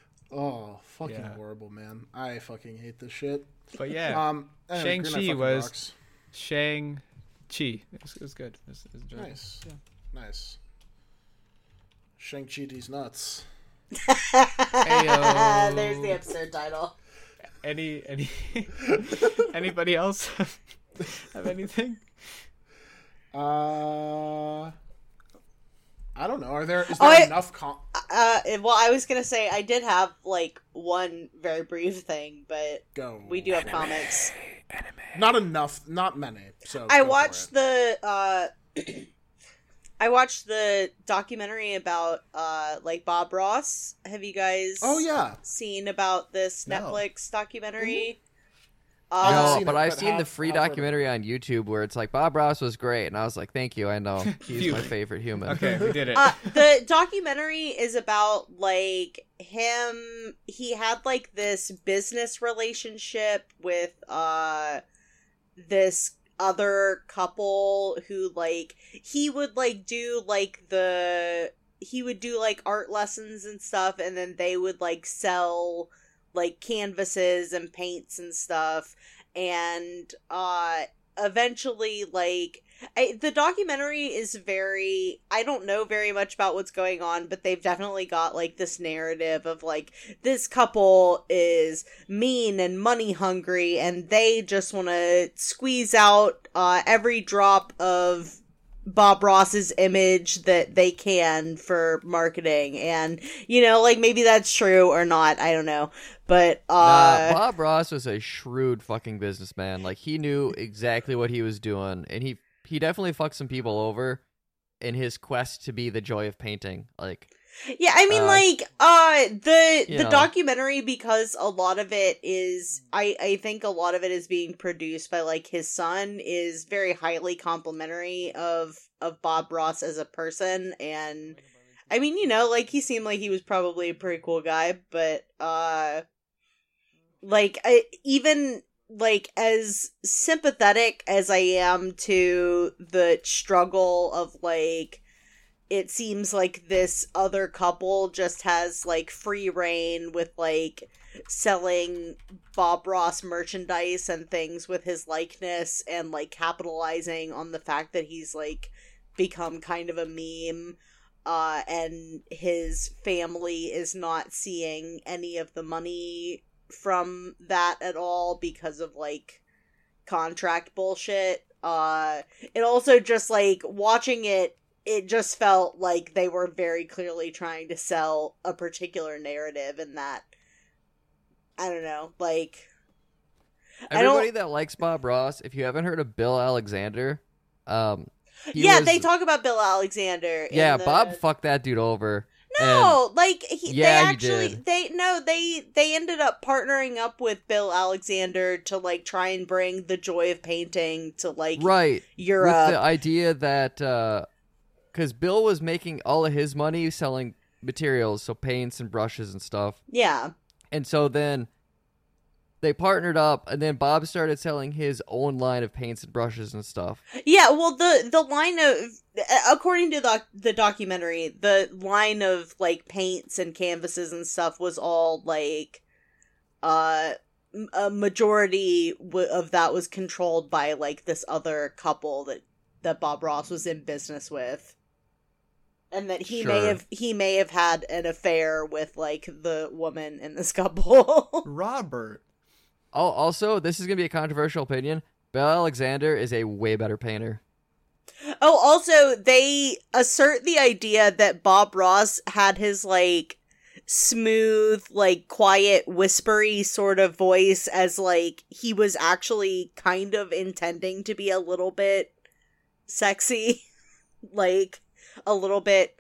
Oh, fucking Yeah. horrible, man. I fucking hate this shit. But yeah, Anyway, Green Knight Shang-Chi fucking was- rocks. Shang-Chi. It was good. It was enjoyable. Nice. Nice. Shang-Chi these nuts. Heyo. There's the episode title. Any anybody else have anything? I don't know. Is there I- enough Well, I was gonna say I did have like one very brief thing, but go? we do have comics. Not enough, not many. So I go for watched it. the I watched the documentary about like Bob Ross. Have you guys Oh yeah. seen about this No. Netflix documentary? I haven't No, seen but it, I've but seen the have- free have heard of it. documentary on YouTube where it's like Bob Ross was great, and I was like, "Thank you, I know he's Phew. my favorite human." Okay, we did it. The documentary is about like him. He had like this business relationship with this other couple who like he would do like art lessons and stuff, and then they would like sell like canvases and paints and stuff, and eventually like the documentary is very, I don't know very much about what's going on, but they've definitely got like this narrative of like this couple is mean and money hungry and they just want to squeeze out every drop of Bob Ross's image that they can for marketing. And you know, like maybe that's true or not, I don't know, but Nah, Bob Ross was a shrewd fucking businessman. Like he knew exactly what he was doing, and he definitely fucked some people over in his quest to be the joy of painting. Like, yeah, I mean, the know. documentary, because a lot of it is, I think a lot of it is being produced by like his son, is very highly complimentary of Bob Ross as a person, and I mean, you know, like he seemed like he was probably a pretty cool guy, but even like, as sympathetic as I am to the struggle of, like, it seems like this other couple just has, like, free reign with, like, selling Bob Ross merchandise and things with his likeness and, like, capitalizing on the fact that he's, like, become kind of a meme, and his family is not seeing any of the money from that at all because of, like, contract bullshit. It also just, like, watching it just felt like they were very clearly trying to sell a particular narrative, and that, I don't know, like, Everybody that likes Bob Ross, if you haven't heard of Bill Alexander, they talk about Bill Alexander. Yeah, Bob fucked that dude over. No, like, he did. They ended up partnering up with Bill Alexander to, like, try and bring the joy of painting to, like, Europe. With the idea that, because Bill was making all of his money selling materials, so paints and brushes and stuff. Yeah. And so then they partnered up, and then Bob started selling his own line of paints and brushes and stuff. Yeah, well, the line of, according to the documentary, the line of, like, paints and canvases and stuff was all, like, a majority of that was controlled by, like, this other couple that Bob Ross was in business with. And that he may have had an affair with, like, the woman in this couple. Robert. Oh, also, this is going to be a controversial opinion. Bill Alexander is a way better painter. Oh, also, they assert the idea that Bob Ross had his, like, smooth, like, quiet, whispery sort of voice as, like, he was actually kind of intending to be a little bit sexy. Like, a little bit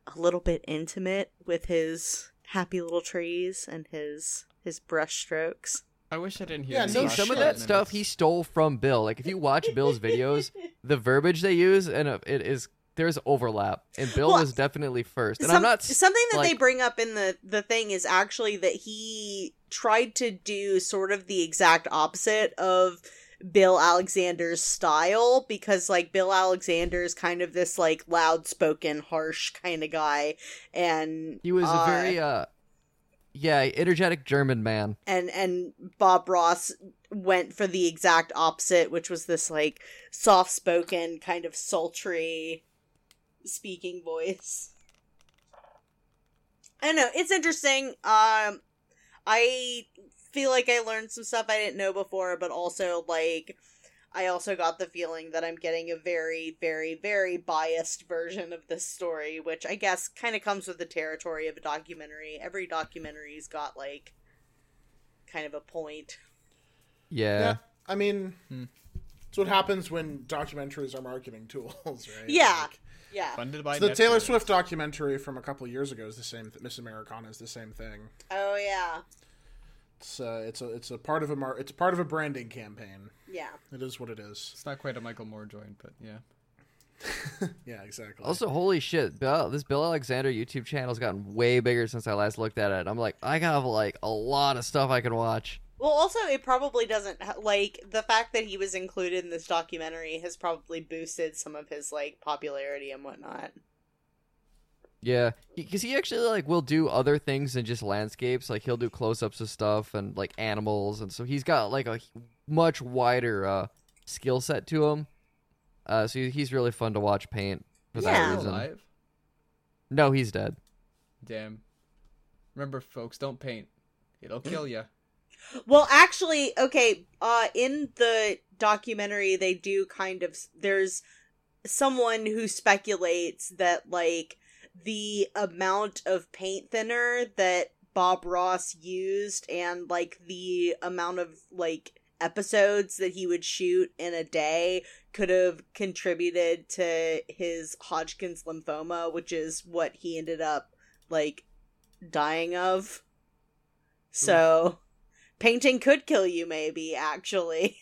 intimate with his happy little trees and his brush strokes. I wish I didn't hear. Yeah, no, Some of that stuff he stole from Bill. Like, if you watch Bill's videos, the verbiage they use, and there's overlap. And Bill was definitely first. And something that they bring up in the thing is actually that he tried to do sort of the exact opposite of Bill Alexander's style, because, like, Bill Alexander is kind of this, like, loud-spoken, harsh kind of guy, and he was a very energetic German man. And Bob Ross went for the exact opposite, which was this, like, soft-spoken, kind of sultry speaking voice. I don't know, it's interesting. I feel like I learned some stuff I didn't know before, but also, like, I also got the feeling that I'm getting a very, very, very biased version of this story, which I guess kind of comes with the territory of a documentary. Every documentary's got, like, kind of a point. Yeah. I mean, it's what happens when documentaries are marketing tools, right? Yeah. Like, yeah. Funded by the Netflix. Taylor Swift documentary from a couple years ago is the same. Miss Americana is the same thing. Oh, yeah. It's a part of a branding campaign. Yeah. It is what it is. It's not quite a Michael Moore joint, but yeah. Yeah, exactly. Also, holy shit, this Bill Alexander YouTube channel's gotten way bigger since I last looked at it. I'm like, I got, like, a lot of stuff I can watch. Well, also, it probably doesn't, like, the fact that he was included in this documentary has probably boosted some of his, like, popularity and whatnot. Yeah, because he actually, like, will do other things than just landscapes. Like, he'll do close-ups of stuff and, like, animals, and so he's got, like, a much wider skill set to him. So he's really fun to watch paint for Yeah. that Still reason. alive? No, he's dead. Damn. Remember, folks, don't paint. It'll kill you. Well, actually, okay, in the documentary, they do kind of, there's someone who speculates that, like, the amount of paint thinner that Bob Ross used and, like, the amount of, like, episodes that he would shoot in a day could have contributed to his Hodgkin's lymphoma, which is what he ended up, like, dying of. So, painting could kill you, maybe, actually.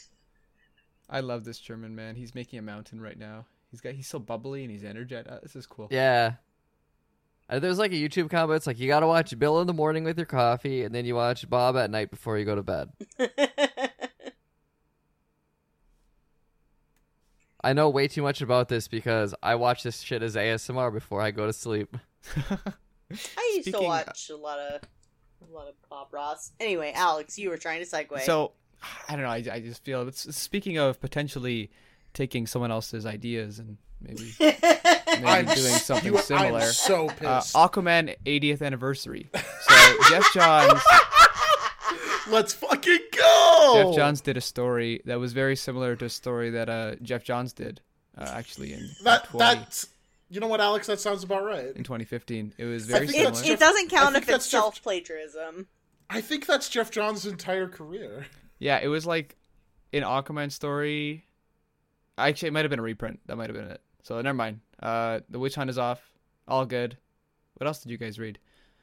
I love this German man. He's making a mountain right now. He's so bubbly and he's energetic. This is cool. Yeah. There's, like, a YouTube comment. It's like, you gotta watch Bill in the morning with your coffee, and then you watch Bob at night before you go to bed. I know way too much about this because I watch this shit as ASMR before I go to sleep. I used to watch a lot of Bob Ross. Anyway, Alex, you were trying to segue. So, I don't know. I just feel speaking of potentially taking someone else's ideas and maybe doing something similar. I'm so pissed. Aquaman 80th anniversary. So Jeff Johns. Let's fucking go! Jeff Johns did a story that was very similar to a story that Jeff Johns did actually in that's. You know what, Alex? That sounds about right. In 2015, it was very think similar. It doesn't count if it's self-plagiarism. I think that's Jeff Johns' entire career. Yeah, it was like an Aquaman story. Actually, it might have been a reprint. That might have been it. So never mind. The Witch Hunt is off. All good. What else did you guys read?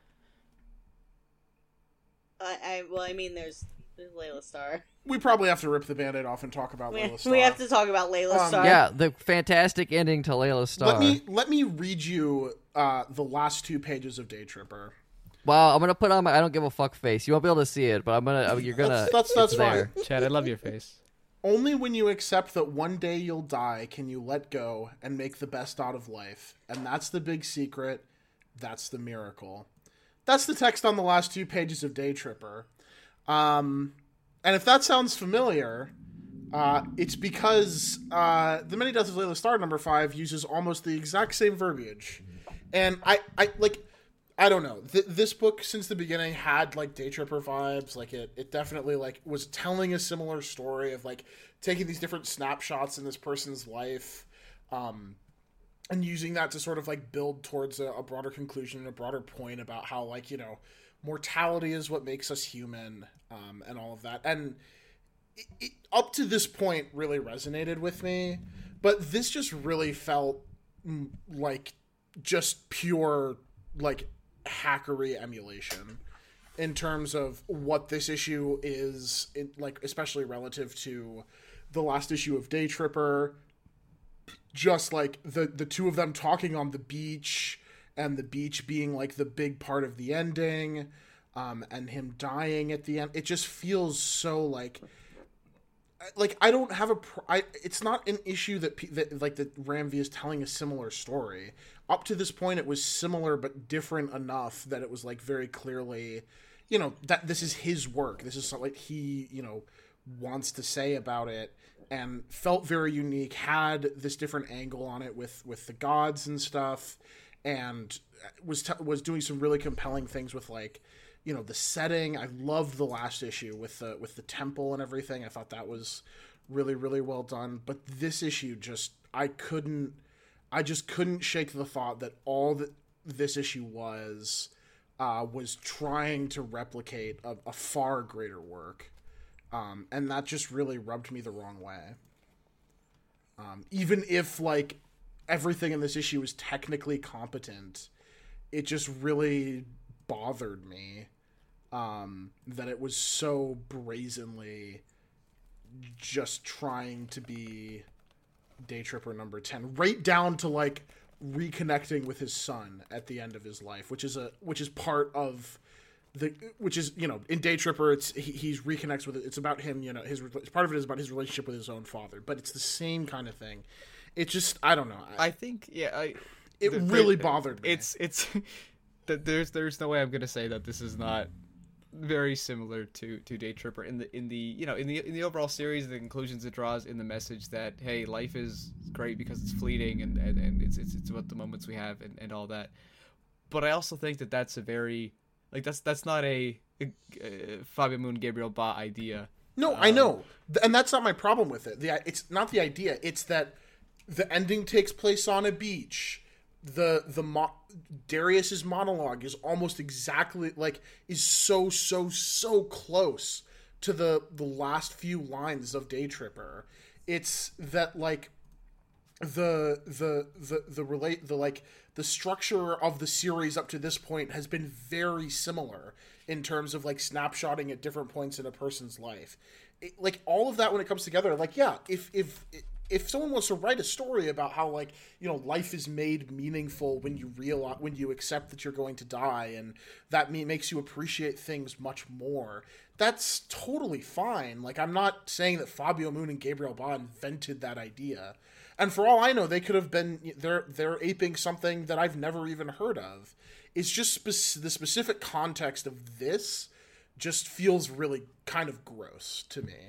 I mean, there's Layla Starr. We probably have to rip the Band-Aid off and talk about Layla Starr. We have to talk about Layla Starr. Yeah, the fantastic ending to Layla Starr. Let me read you the last 2 pages of Day Tripper. Wow, I'm gonna put on my I don't give a fuck face. You won't be able to see it, but you're gonna. That's there. fine. Chad, I love your face. Only when you accept that one day you'll die can you let go and make the best out of life. And that's the big secret. That's the miracle. That's the text on the last 2 pages of Day Tripper. And if that sounds familiar, it's because The Many Deaths of Layla Starr #5 uses almost the exact same verbiage. And I don't know. This book, since the beginning, had like Day Tripper vibes. Like it definitely like was telling a similar story of like taking these different snapshots in this person's life, and using that to sort of like build towards a broader conclusion and a broader point about how like, you know, mortality is what makes us human, and all of that. And it, up to this point really resonated with me, but this just really felt like just pure like hackery emulation in terms of what this issue is, like especially relative to the last issue of Day Tripper. Just like the 2 of them talking on the beach, and the beach being like the big part of the ending, and him dying at the end. It just feels so like I don't have it's not an issue that Ram V is telling a similar story. Up to this point, it was similar but different enough that it was like very clearly, you know, that this is his work. This is something he, you know, wants to say about it, and felt very unique. Had this different angle on it with the gods and stuff, and was doing some really compelling things with like, you know, the setting. I loved the last issue with the temple and everything. I thought that was really, really well done. But this issue I just couldn't shake the thought that all that this issue was trying to replicate a far greater work. And that just really rubbed me the wrong way. Even if like everything in this issue is technically competent, it just really bothered me that it was so brazenly just trying to be Day Tripper #10, right down to like reconnecting with his son at the end of his life, which is part of which is, you know, in Day Tripper, he's reconnects with it. It's about him, you know, part of it is about his relationship with his own father, but it's the same kind of thing. It just, I don't know. I think, yeah, it really bothered me. It's there's no way I'm gonna say that this is not very similar to Day Tripper in the you know, in the overall series, the conclusions it draws, in the message that, hey, life is great because it's fleeting, and it's about the moments we have and all that. But I also think that that's a very like that's not a Fabio Moon Gabriel Ba idea. No, I know, and that's not my problem with it. It's not the idea. It's that the ending takes place on a beach. Darius's monologue is almost exactly like is so close to the last few lines of Day Tripper. It's that like the structure of the series up to this point has been very similar in terms of like snapshotting at different points in a person's life. Like all of that when it comes together, like, yeah, if someone wants to write a story about how, like, you know, life is made meaningful when you accept that you're going to die, and that makes you appreciate things much more, that's totally fine. Like, I'm not saying that Fabio Moon and Gabriel Ba invented that idea. And for all I know, they could have been they're aping something that I've never even heard of. It's just the specific context of this just feels really kind of gross to me.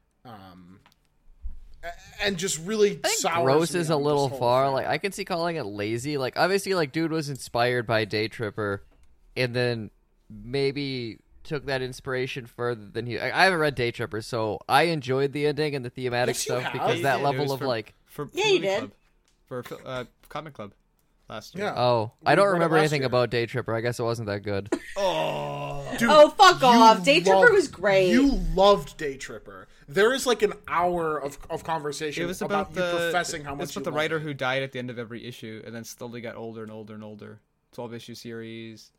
And just really I think sours gross me is a on little this whole far. thing. Like, I can see calling it lazy. Like, obviously, like, dude was inspired by Day Tripper, and then maybe took that inspiration further than he. I haven't read Day Tripper, so I enjoyed the ending and the thematic Yes, you stuff have. because You that did. It level was of for- like. for Yeah, you movie did. club, for comic club last year. Yeah. Oh, I We don't read it remember last anything year. about Day Tripper. I guess it wasn't that good. Dude, Oh, fuck you off. Day Tripper loved- was great. You loved Day Tripper. There is like an hour of conversation It was about about you the professing how much it's you about the loved writer it. who died at the end of every issue, and then slowly got older and older and older. 12-issue series.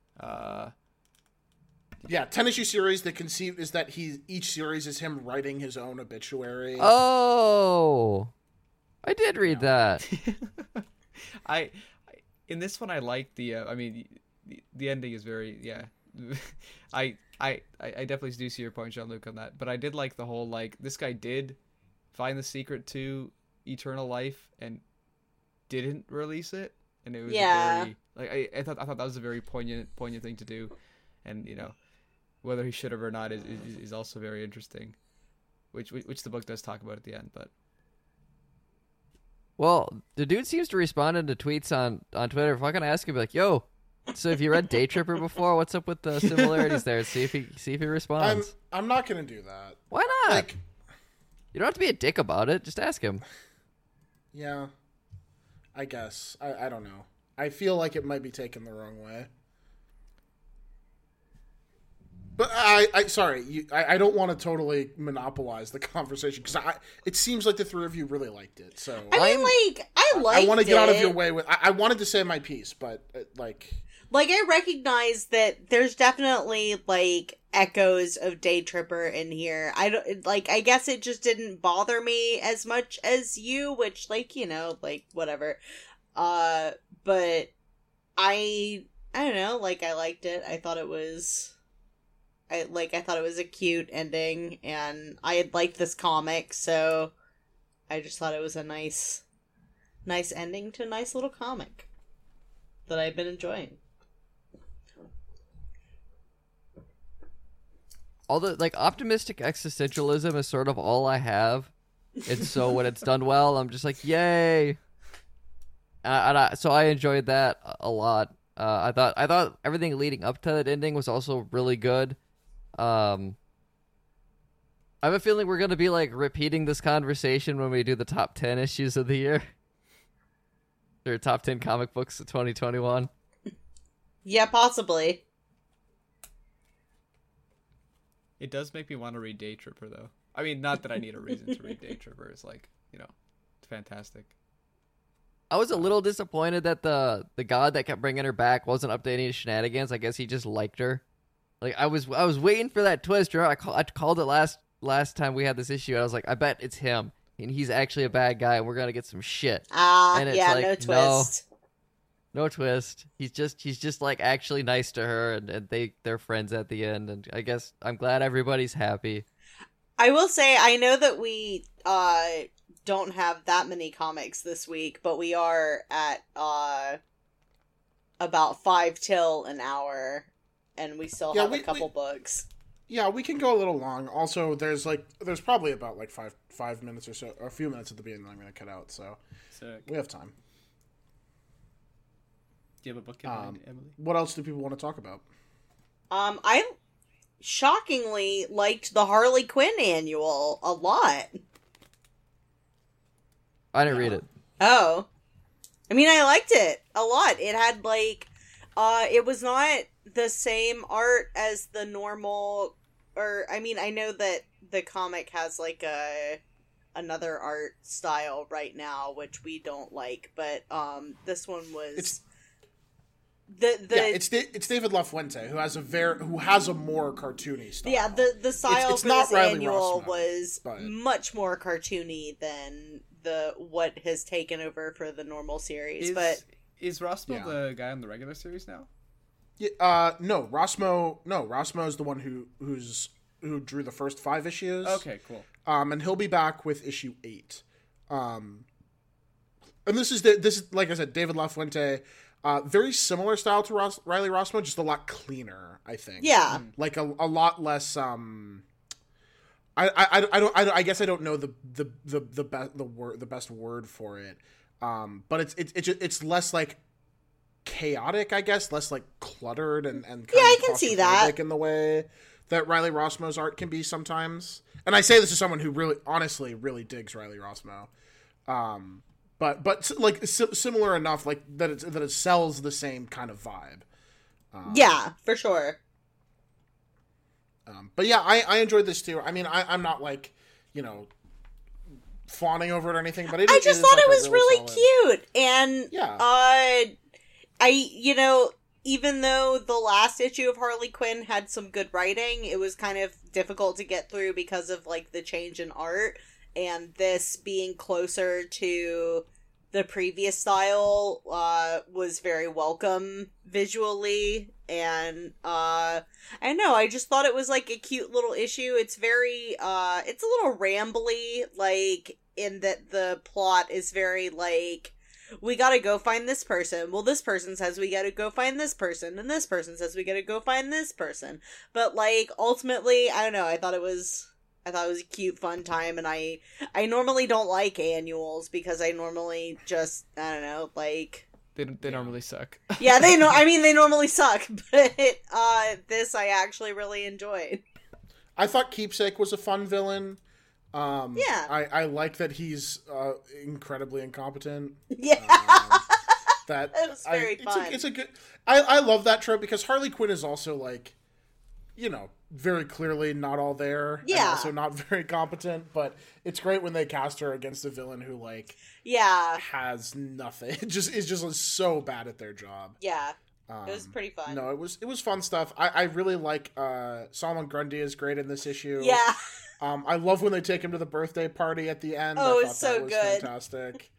Yeah, 10-issue series. The conceit is that each series is him writing his own obituary. Oh, I did read that. I in this one I liked the I mean the ending is very I definitely do see your point, Jean-Luc, on that, but I did like the whole like this guy did find the secret to eternal life and didn't release it, and it was Yeah. very like I thought that was a very poignant thing to do, and you know whether he should have or not is also very interesting, which the book does talk about at the end, but. Well, the dude seems to respond to tweets on Twitter. If I can ask him, be like, "Yo, so have you read Day Tripper before? What's up with the similarities there?" See if he responds. I'm not gonna do that. Why not? Like, You don't have to be a dick about it. Just ask him. yeah, I guess I don't know. I feel like it might be taken the wrong way. But I don't want to totally monopolize the conversation because it seems like the three of you really liked it. So I mean, like, I liked I want to get out of your it. way with. I wanted to say my piece, but like, I recognize that there's definitely like echoes of Day Tripper in here. I don't like. I guess it just didn't bother me as much as you, which like whatever. But I don't know. Like I liked it. I thought it was. I thought it was a cute ending, and I had liked this comic, so I just thought it was a nice ending to a nice little comic that I've been enjoying. All the like optimistic existentialism is sort of all I have, and so when it's done well, I'm just like, yay! So I enjoyed that a lot. I thought everything leading up to that ending was also really good. I have a feeling we're gonna be like repeating this conversation when we do the top 10 issues of the year, or top 10 comic books of 2021. Yeah, possibly. It does make me want to read Day Tripper, though. I mean, not that I need a reason to read Day Tripper. It's like, you know, it's fantastic. I was a little disappointed that the god that kept bringing her back wasn't updating his shenanigans. I guess he just liked her. Like I was waiting for that twist. I called it last time we had this issue. I was like, I bet it's him, and he's actually a bad guy, and we're gonna get some shit. And it's Yeah, like, no twist. No twist. He's just like actually nice to her, and they're friends at the end. And I guess I'm glad everybody's happy. I will say, I know that we don't have that many comics this week, but we are at about 5 till an hour, and we still have a couple books. Yeah, we can go a little long. Also, there's probably about like five minutes or so, or a few minutes at the beginning that I'm going to cut out, so Sick. we have time. Do you have a book in mind, Emily? What else do people want to talk about? I shockingly liked the Harley Quinn annual a lot. I didn't read it. Oh. I mean, I liked it a lot. It had, like, it was not the same art as the normal, or, I mean, I know that the comic has, like, another art style right now, which we don't like, but, this one was... It's David LaFuente who has a more cartoony style. Yeah, the style it's for not this Riley annual Rossmo, was but... much more cartoony than what has taken over for the normal series. But is Rossmo the guy on the regular series now? Yeah, no, Rossmo is the one who drew the first 5 issues. Okay, cool. And he'll be back with issue 8. and this is like I said, David LaFuente, very similar style to Riley Rossmo, just a lot cleaner, I think. Yeah. Like a lot less. I guess I don't know the best word for it. But it's less like chaotic, I guess, less like cluttered and kind of I can see that in the way that Riley Rossmo's art can be sometimes. And I say this as someone who really, honestly, really digs Riley Rossmo. But like similar enough, like that it sells the same kind of vibe. Yeah, for sure. But yeah, I enjoyed this too. I mean, I'm not like, fawning over it or anything, but I just thought it was really solid. cute. And yeah. even though the last issue of Harley Quinn had some good writing, it was kind of difficult to get through because of like the change in art, and this being closer to the previous style was very welcome visually. And I don't know, I just thought it was like a cute little issue. It's very it's a little rambly, like in that the plot is very like, we gotta go find this person. Well, this person says we gotta go find this person, and this person says we gotta go find this person. But like ultimately, I don't know, I thought it was a cute, fun time, and I normally don't like annuals because I normally just, I don't know, like they normally suck. Yeah, they normally suck, but this I actually really enjoyed. I thought Keepsake was a fun villain. Yeah. I like that he's incredibly incompetent. Yeah. That was very fun. It's a good. I love that trope because Harley Quinn is also like, very clearly not all there. Yeah. And also not very competent, but it's great when they cast her against a villain who like has nothing. It is just so bad at their job. Yeah. It was pretty fun. No, it was fun stuff. I really like Solomon Grundy is great in this issue. Yeah. I love when they take him to the birthday party at the end. Oh, I it's so good. Fantastic.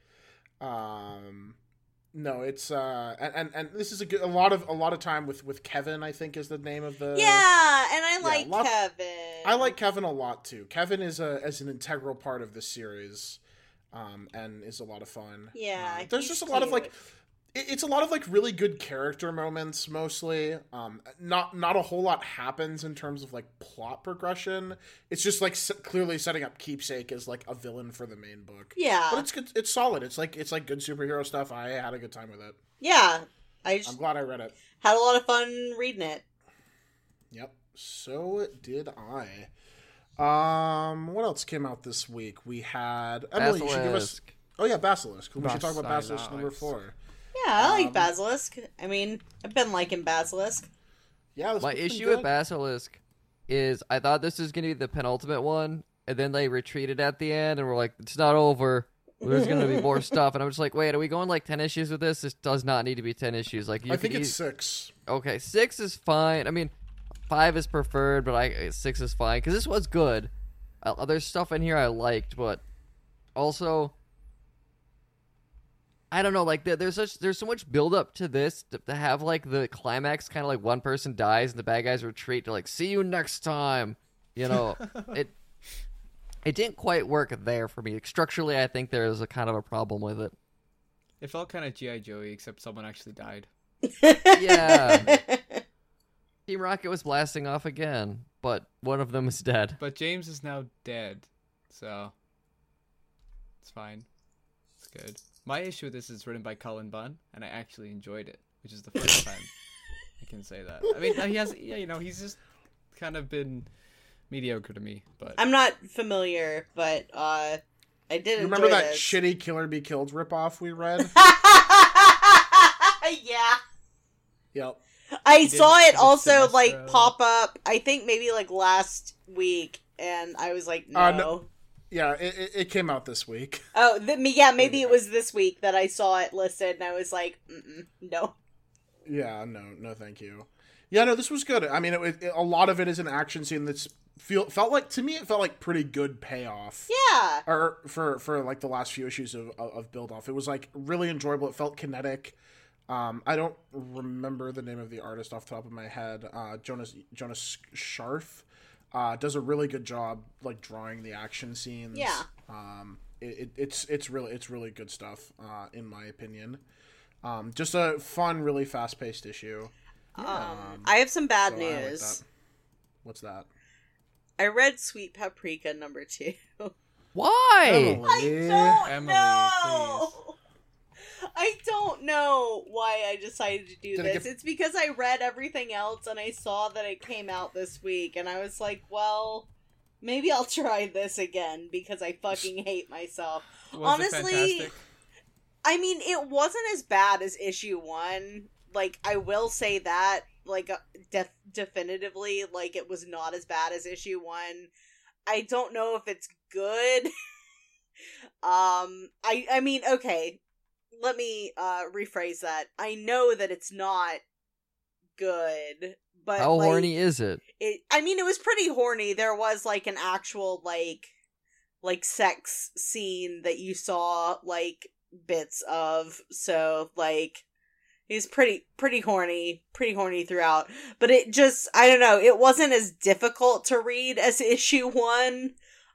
No, it's and this is a lot of time with Kevin, I think is the name of the. Yeah, and I like Kevin. I like Kevin a lot too. Kevin is an integral part of this series, and is a lot of fun. Yeah, there's just a lot of like. It's a lot of like really good character moments mostly. Not a whole lot happens in terms of like plot progression. It's just like clearly setting up Keepsake as like a villain for the main book. Yeah, but it's good. It's solid. It's like good superhero stuff. I had a good time with it. Yeah, I'm glad I read it. Had a lot of fun reading it. Yep. So did I. What else came out this week? We had Emily. You should give us. Oh yeah, Basilisk. We should talk about Basilisk number 4. Yeah, I like Basilisk. I mean, I've been liking Basilisk. Yeah, my issue with Basilisk is I thought this was going to be the penultimate one, and then they retreated at the end, and we're like, it's not over. There's going to be more stuff. And I'm just like, wait, are we going like 10 issues with this? This does not need to be 10 issues. Like, I think it's 6. Okay, 6 is fine. I mean, 5 is preferred, but 6 is fine, because this was good. There's stuff in here I liked, but also... I don't know, like there's so much build up to this to have like the climax kind of like one person dies and the bad guys retreat to like see you next time. It didn't quite work there for me. Structurally, I think there is a kind of a problem with it. It felt kind of G.I. Joey, except someone actually died. Yeah. Team Rocket was blasting off again, but one of them is dead. But James is now dead, so it's fine. It's good. My issue with this is written by Cullen Bunn, and I actually enjoyed it, which is the first time I can say that. I mean, he's just kind of been mediocre to me. But I'm not familiar, but I did. Remember that shitty Killer Be Killed ripoff we read? Yeah. Yep. I saw it also like pop up. I think maybe like last week, and I was like, no. Yeah, it came out this week. Oh, maybe it was this week that I saw it listed, and I was like, no. Yeah, no, thank you. Yeah, no, this was good. I mean, a lot of it is an action scene that's felt like, to me, it felt like pretty good payoff. Yeah. Or for like the last few issues of build off, it was like really enjoyable. It felt kinetic. I don't remember the name of the artist off the top of my head. Jonas Scharf. Does a really good job like drawing the action scenes. Yeah. it's really good stuff, in my opinion. Just a fun, really fast paced issue. I have some bad So I like news. that. What's that? I read Sweet Paprika #2. Why? Emily. Emily, know. I don't know why I decided to do Did it this. get- It's because I read everything else and I saw that it came out this week, and I was like, well, maybe I'll try this again because I fucking hate myself. Was Honestly, it fantastic? I mean, it wasn't as bad as issue 1. Like, I will say that, like, definitively, like, it was not as bad as issue 1. I don't know if it's good. I mean, okay, let me rephrase that. I know that it's not good, but How like, horny is it? I mean, it was pretty horny. There was like an actual like sex scene that you saw like bits of. So like, he's pretty horny throughout. But it just, I don't know, it wasn't as difficult to read as issue 1.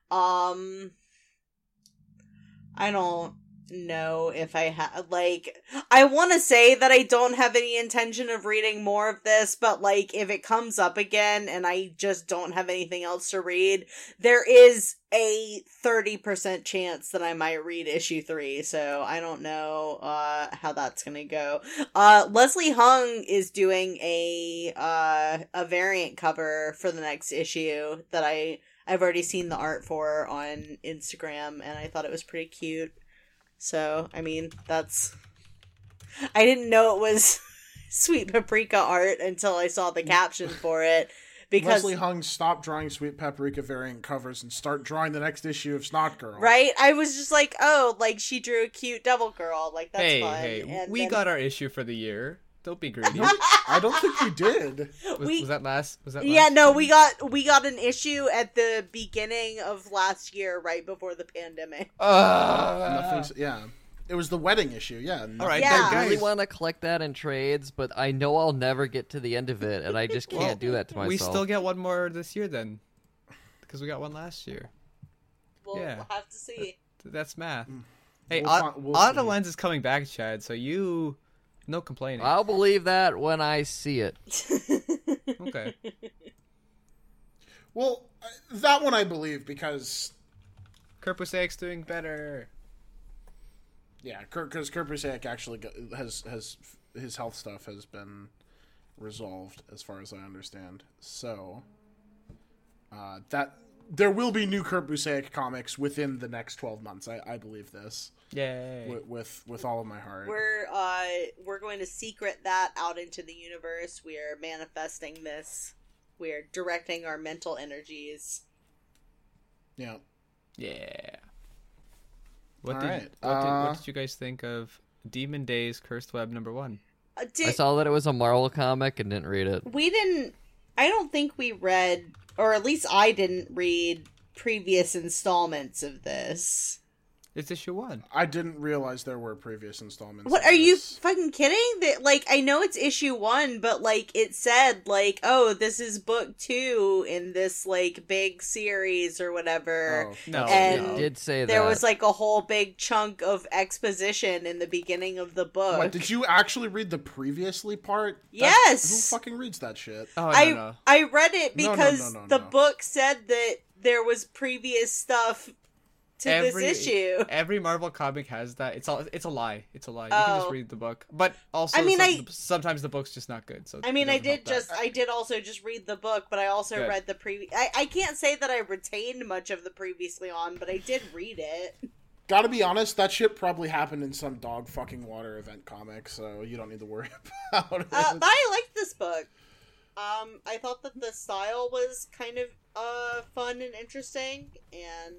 I don't know if I have, like, I want to say that I don't have any intention of reading more of this, but, like, if it comes up again and I just don't have anything else to read, there is a 30% chance that I might read issue 3, so I don't know, how that's gonna go. Leslie Hung is doing a variant cover for the next issue that I've already seen the art for on Instagram, and I thought it was pretty cute. So, I mean, I didn't know it was Sweet Paprika art until I saw the caption for it. Because, Leslie Hung, stop drawing Sweet Paprika variant covers and start drawing the next issue of Snot Girl. right? I was just like, oh, like, she drew a cute devil girl. Like, that's fun. Hey, And we then- got our issue for the year. Don't be greedy. I don't think we did. Was that last? Yeah, no, year? we got an issue at the beginning of last year, right before the pandemic. Nothing's, yeah. It was the wedding issue, yeah. All right, Yeah. then, I really guys. want to collect that in trades, but I know I'll never get to the end of it, and I just can't do that to myself. We still get one more this year then, because we got one last year. We'll Yeah. have to see. That's math. Hey, We'll Auto see. Lens is coming back, Chad. So no complaining. I'll believe that when I see it. Okay. Well, that one I believe because, Kurt Busiek's doing better. yeah, because Kurt Busiek actually has his health stuff has been resolved as far as I understand. So, that there will be new Kurt Busiek comics within the next 12 months. I believe this Yay. with all of my heart. We're going to secret that out into the universe. We are manifesting this. We are directing our mental energies. Yeah. Yeah. All right. What did you guys think of Demon Days Cursed Web #1? I saw that it was a Marvel comic and didn't read it. I don't think we read, or at least I didn't read previous installments of this. It's issue 1. I didn't realize there were previous installments. What, of are you this. fucking kidding? That, like, I know it's issue 1, but, like, it said, like, oh, this is book 2 in this, like, big series or whatever. Oh, No, And It did say that. There was, like, a whole big chunk of exposition in the beginning of the book. What, did you actually read the previously part? Yes! Who fucking reads that shit? Oh, no. I read it No, no, because no, no, the no. book said that there was previous stuff to this issue. Every Marvel comic has that. It's a lie. It's a lie. You can just Oh. read the book. But also, I mean, sometimes the book's just not good. So I mean, it I doesn't help did that. I did also just read the book, but I also Good. read the previous. I can't say that I retained much of the previously on, but I did read it. Gotta be honest, that shit probably happened in some dog fucking water event comic, so you don't need to worry about it. But I liked this book. I thought that the style was kind of fun and interesting, and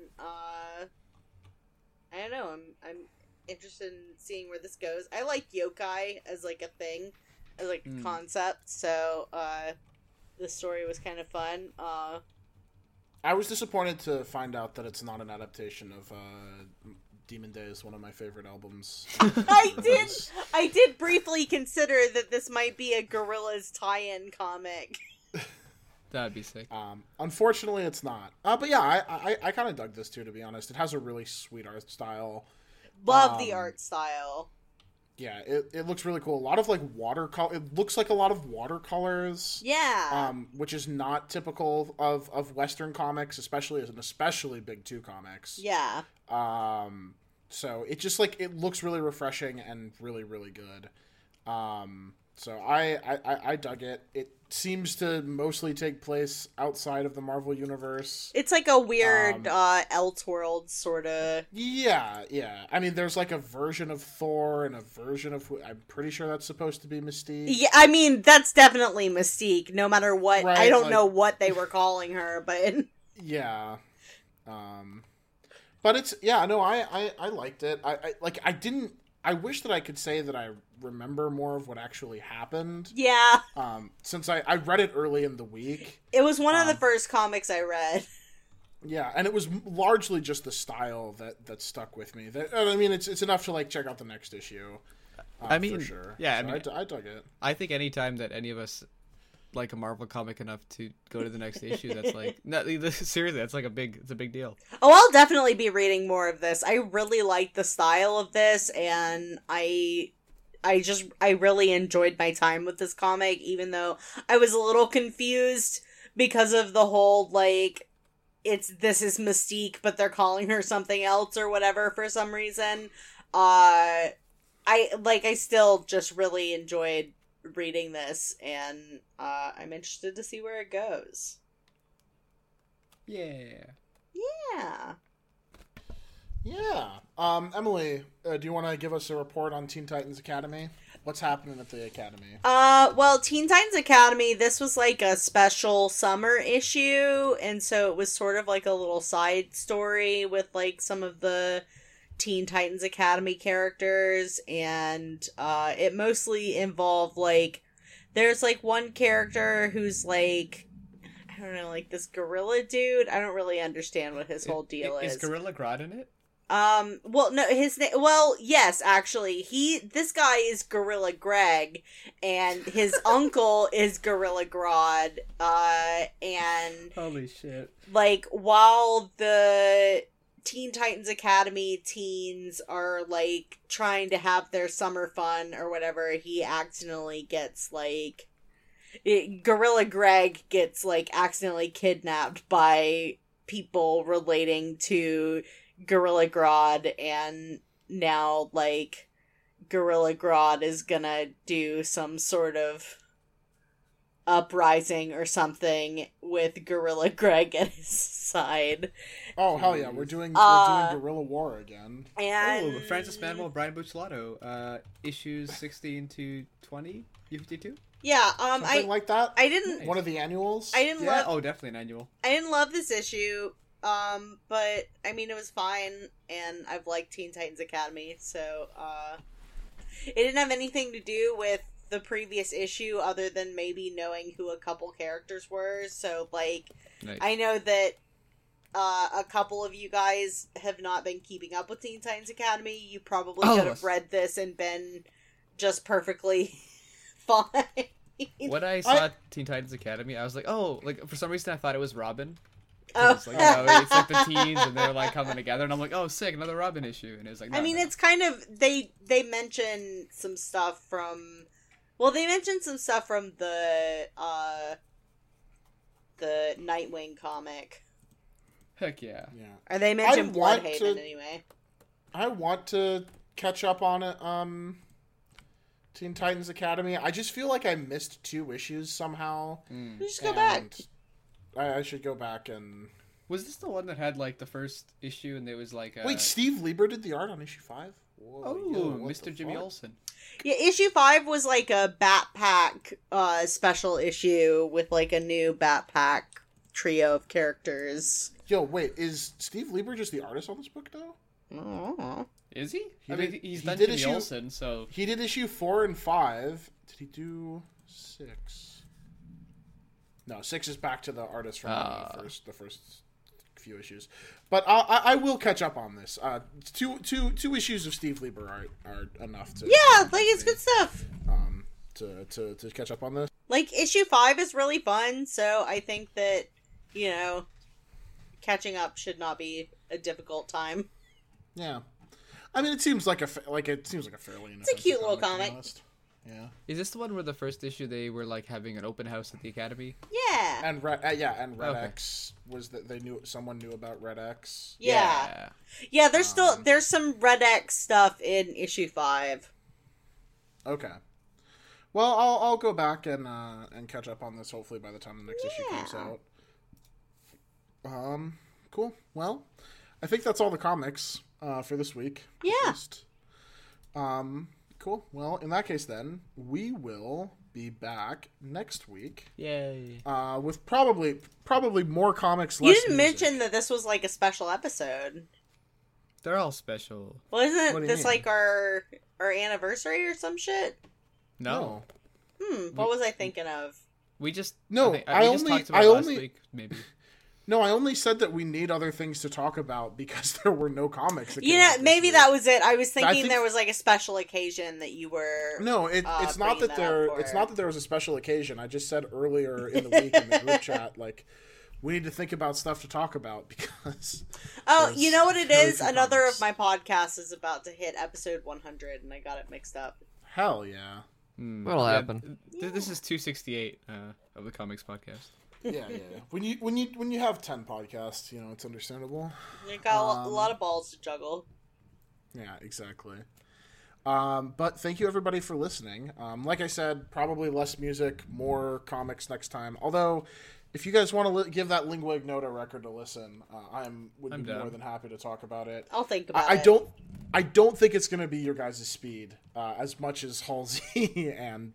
I don't know. I'm interested in seeing where this goes. I like yokai as like a thing, as like a concept. So the story was kind of fun. I was disappointed to find out that it's not an adaptation of Demon Days, one of my favorite albums. I did briefly consider that this might be a Gorillaz tie-in comic. That'd be sick. Unfortunately, it's not. But yeah, I kind of dug this too, to be honest. It has a really sweet art style. Love the art style. Yeah, it looks really cool. A lot of like watercolor. It looks like a lot of watercolors. Yeah. Which is not typical of Western comics, especially Big Two comics. Yeah. So it just like it looks really refreshing and really really good. So I dug it. It seems to mostly take place outside of the Marvel universe. It's like a weird Elseworld sort of. Yeah. I mean, there's like a version of Thor and a version of... I'm pretty sure that's supposed to be Mystique. Yeah, I mean, that's definitely Mystique, no matter what. Right, I don't know what they were calling her, but... Yeah. But it's... Yeah, no, I liked it. I wish that I could say that I remember more of what actually happened. Yeah. Since I read it early in the week. It was one of the first comics I read. Yeah, and it was largely just the style that stuck with me. I mean, it's enough to like check out the next issue. I mean, for sure. yeah, So I dug it. I think anytime that any of us like a Marvel comic enough to go to the next issue, that's like seriously, that's like it's a big deal. Oh, I'll definitely be reading more of this. I really like the style of this, and I really enjoyed my time with this comic, even though I was a little confused because of the whole like this is Mystique, but they're calling her something else or whatever for some reason. I still just really enjoyed reading this, and I'm interested to see where it goes. Yeah. Emily, do you want to give us a report on Teen Titans Academy? What's happening at the Academy? Well, Teen Titans Academy, this was like a special summer issue, and so it was sort of like a little side story with like some of the Teen Titans Academy characters, and it mostly involved like there's like one character who's like, I don't know, like this gorilla dude. I don't really understand what his whole deal is. Is Gorilla Grodd in it? Well, no, his name, well, yes, actually, this guy is Gorilla Greg, and his uncle is Gorilla Grodd, and... Holy shit. Like, while the Teen Titans Academy teens are, like, trying to have their summer fun or whatever, he accidentally gets, like... Gorilla Greg gets, like, accidentally kidnapped by people relating to Gorilla Grodd, and now, like, Gorilla Grodd is gonna do some sort of uprising or something with Gorilla Greg at his side. Oh, hell yeah, we're doing Gorilla War again. And... Francis Manuel, Brian Buccellato, issues 16 to 20, U52? Yeah, Something like that? I didn't... One of the annuals? I didn't love... Oh, definitely an annual. I didn't love this issue, but, I mean, it was fine, and I've liked Teen Titans Academy, so, it didn't have anything to do with the previous issue other than maybe knowing who a couple characters were, so, like, Nice. I know that, a couple of you guys have not been keeping up with Teen Titans Academy. You probably could have read this and been just perfectly fine. When I saw Teen Titans Academy, I was like, oh, like, for some reason I thought it was Robin. Oh. It's like, it's like the teens and they're like coming together, and I'm like, oh, sick, another Robin issue, and it was like, no, I mean, no. it's kind of they mention some stuff from, well, they mentioned some stuff from the Nightwing comic. Heck yeah. Or they mentioned want Bloodhaven anyway. I want to catch up on it. Teen Titans Academy. I just feel like I missed 2 issues somehow. You just go back. I should go back and... Was this the one that had, like, the first issue and there was, like, Wait, Steve Lieber did the art on issue 5? Whoa, oh, Mr. Jimmy Olsen. Yeah, issue 5 was like a Batpack special issue with like a new Batpack trio of characters. Yo, wait, is Steve Lieber just the artist on this book now? Oh. Is he? He mean, did- he's he done did Jimmy issue- Olsen, so... He did issue 4 and 5. Did he do 6? No, 6 is back to the artist from the first few issues. But I will catch up on this. Two issues of Steve Lieber are enough to... Yeah, like it's good stuff. To catch up on this. Like, issue 5 is really fun, so I think that, catching up should not be a difficult time. Yeah. I mean, it seems like a fairly It's a cute little comic. Yeah. Is this the one where the first issue they were like having an open house at the academy? Yeah. And Red Okay. X was that someone knew about Red X. Yeah. Yeah, there's some Red X stuff in issue 5. Okay. Well, I'll go back and catch up on this hopefully by the time the next issue comes out. Cool. Well, I think that's all the comics for this week. Yeah. At least. Cool. Well, in that case, then we will be back next week. Yay! With probably more comics. You Less didn't music. mention that this was like a special episode. They're all special. Well, What isn't do you this mean? like our anniversary or some shit? No, What was I thinking of? we just No, we I just only- talked about I it last only- week, maybe. No, I only said that we need other things to talk about because there were no comics. That came Yeah, out this maybe week. that was it. I was thinking think- there was like a special occasion that you were. No, it's not bringing that that up it's for. not that there was a special occasion. I just said earlier in the week in the group chat, like, we need to think about stuff to talk about because. Oh, there's you know what it very is? few Another comics. of my podcasts is about to hit episode 100, and I got it mixed up. Hell yeah. What'll happen? This is 268 of the comics podcast. Yeah. When you have 10 podcasts, it's understandable. You got a lot of balls to juggle. Yeah, exactly. But thank you everybody for listening. Like I said, probably less music, more comics next time. Although, if you guys want to give that Lingua Ignota record a listen, I'm be down. more than happy to talk about it. I'll think about I it. don't think it's going to be your guys' speed as much as Halsey and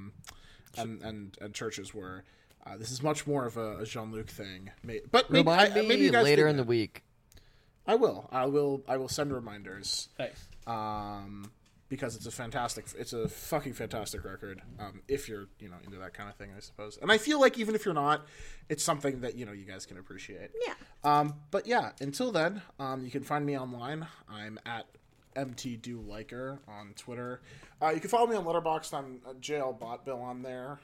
Churches were. This is much more of a Jean-Luc thing. But maybe, Remind me maybe you guys later dig in the it. week. I will send reminders. Thanks. Because it's a fucking fantastic record. If you're, into that kind of thing, I suppose. And I feel like even if you're not, it's something that, you guys can appreciate. Yeah. But yeah, until then, you can find me online. I'm at MTDoLiker on Twitter. You can follow me on Letterboxd. I'm JL Botbill on there.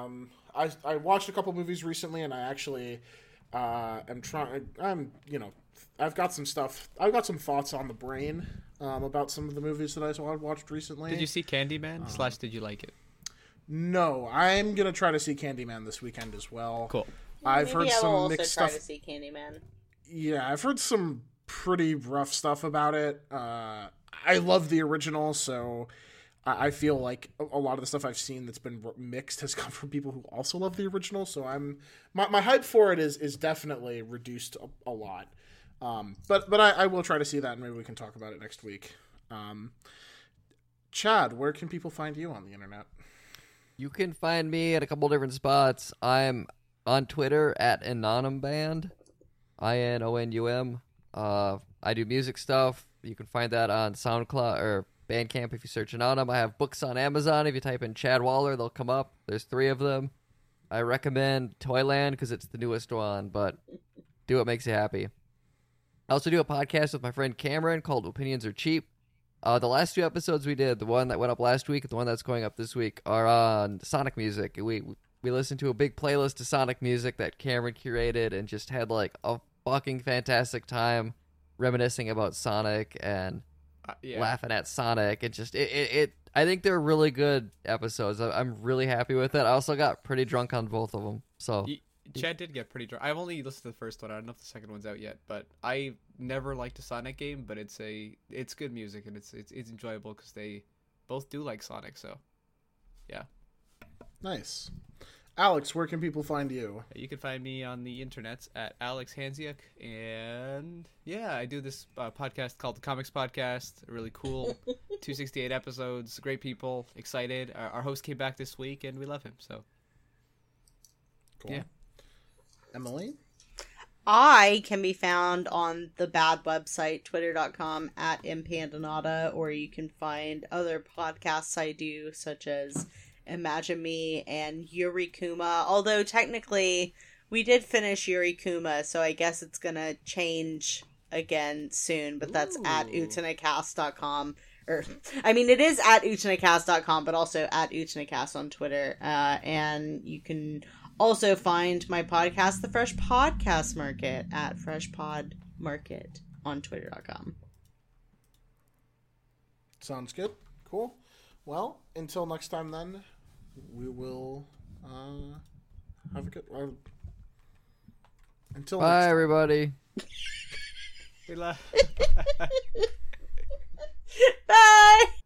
I watched a couple movies recently, and I actually am trying. I've got some stuff. I've got some thoughts on the brain about some of the movies that I watched recently. Did you see Candyman? / did you like it? No, I'm gonna try to see Candyman this weekend as well. Cool. I've Maybe heard I will some also mixed try stuff. to see Candyman. Yeah, I've heard some pretty rough stuff about it. I love the original, so I feel like a lot of the stuff I've seen that's been mixed has come from people who also love the original. So my hype for it is definitely reduced a lot. But I will try to see that, and maybe we can talk about it next week. Chad, where can people find you on the internet? You can find me at a couple different spots. I'm on Twitter at AnonymBand, INONUM. I do music stuff. You can find that on SoundCloud or Bandcamp if you search Anonym. I have books on Amazon. If you type in Chad Waller, they'll come up. There's 3 of them. I recommend Toyland because it's the newest one, but do what makes you happy. I also do a podcast with my friend Cameron called Opinions Are Cheap. The last 2 episodes we did, the one that went up last week and the one that's going up this week, are on Sonic music. We listened to a big playlist of Sonic music that Cameron curated and just had like a fucking fantastic time reminiscing about Sonic and laughing at Sonic. And just I think they're really good episodes. I'm really happy with it. I also got pretty drunk on both of them. So Chad did get pretty drunk. I've only listened to the first one. I don't know if the second one's out yet, but I never liked a Sonic game. But it's good music and it's enjoyable because they both do like Sonic. So, yeah. Nice. Alex, where can people find you? You can find me on the internets at Alex Hansiuk, and yeah, I do this podcast called the Comics Podcast. Really cool, 268 episodes, great people, excited. Our host came back this week, and we love him. So, Cool. Yeah. Emily? I can be found on the bad website, twitter.com at mpandanata, or you can find other podcasts I do, such as Imagine Me and Yuri Kuma. Although technically we did finish Yuri Kuma, so I guess it's gonna change again soon, but that's at utanacast.com. it is at uchinacast.com, but also at uchinacast on Twitter. And you can also find my podcast, The Fresh Podcast Market, at Fresh Pod Market on Twitter.com. Sounds good. Cool. Well, until next time then, we will have a good... until Bye, next time. everybody. We love. Bye!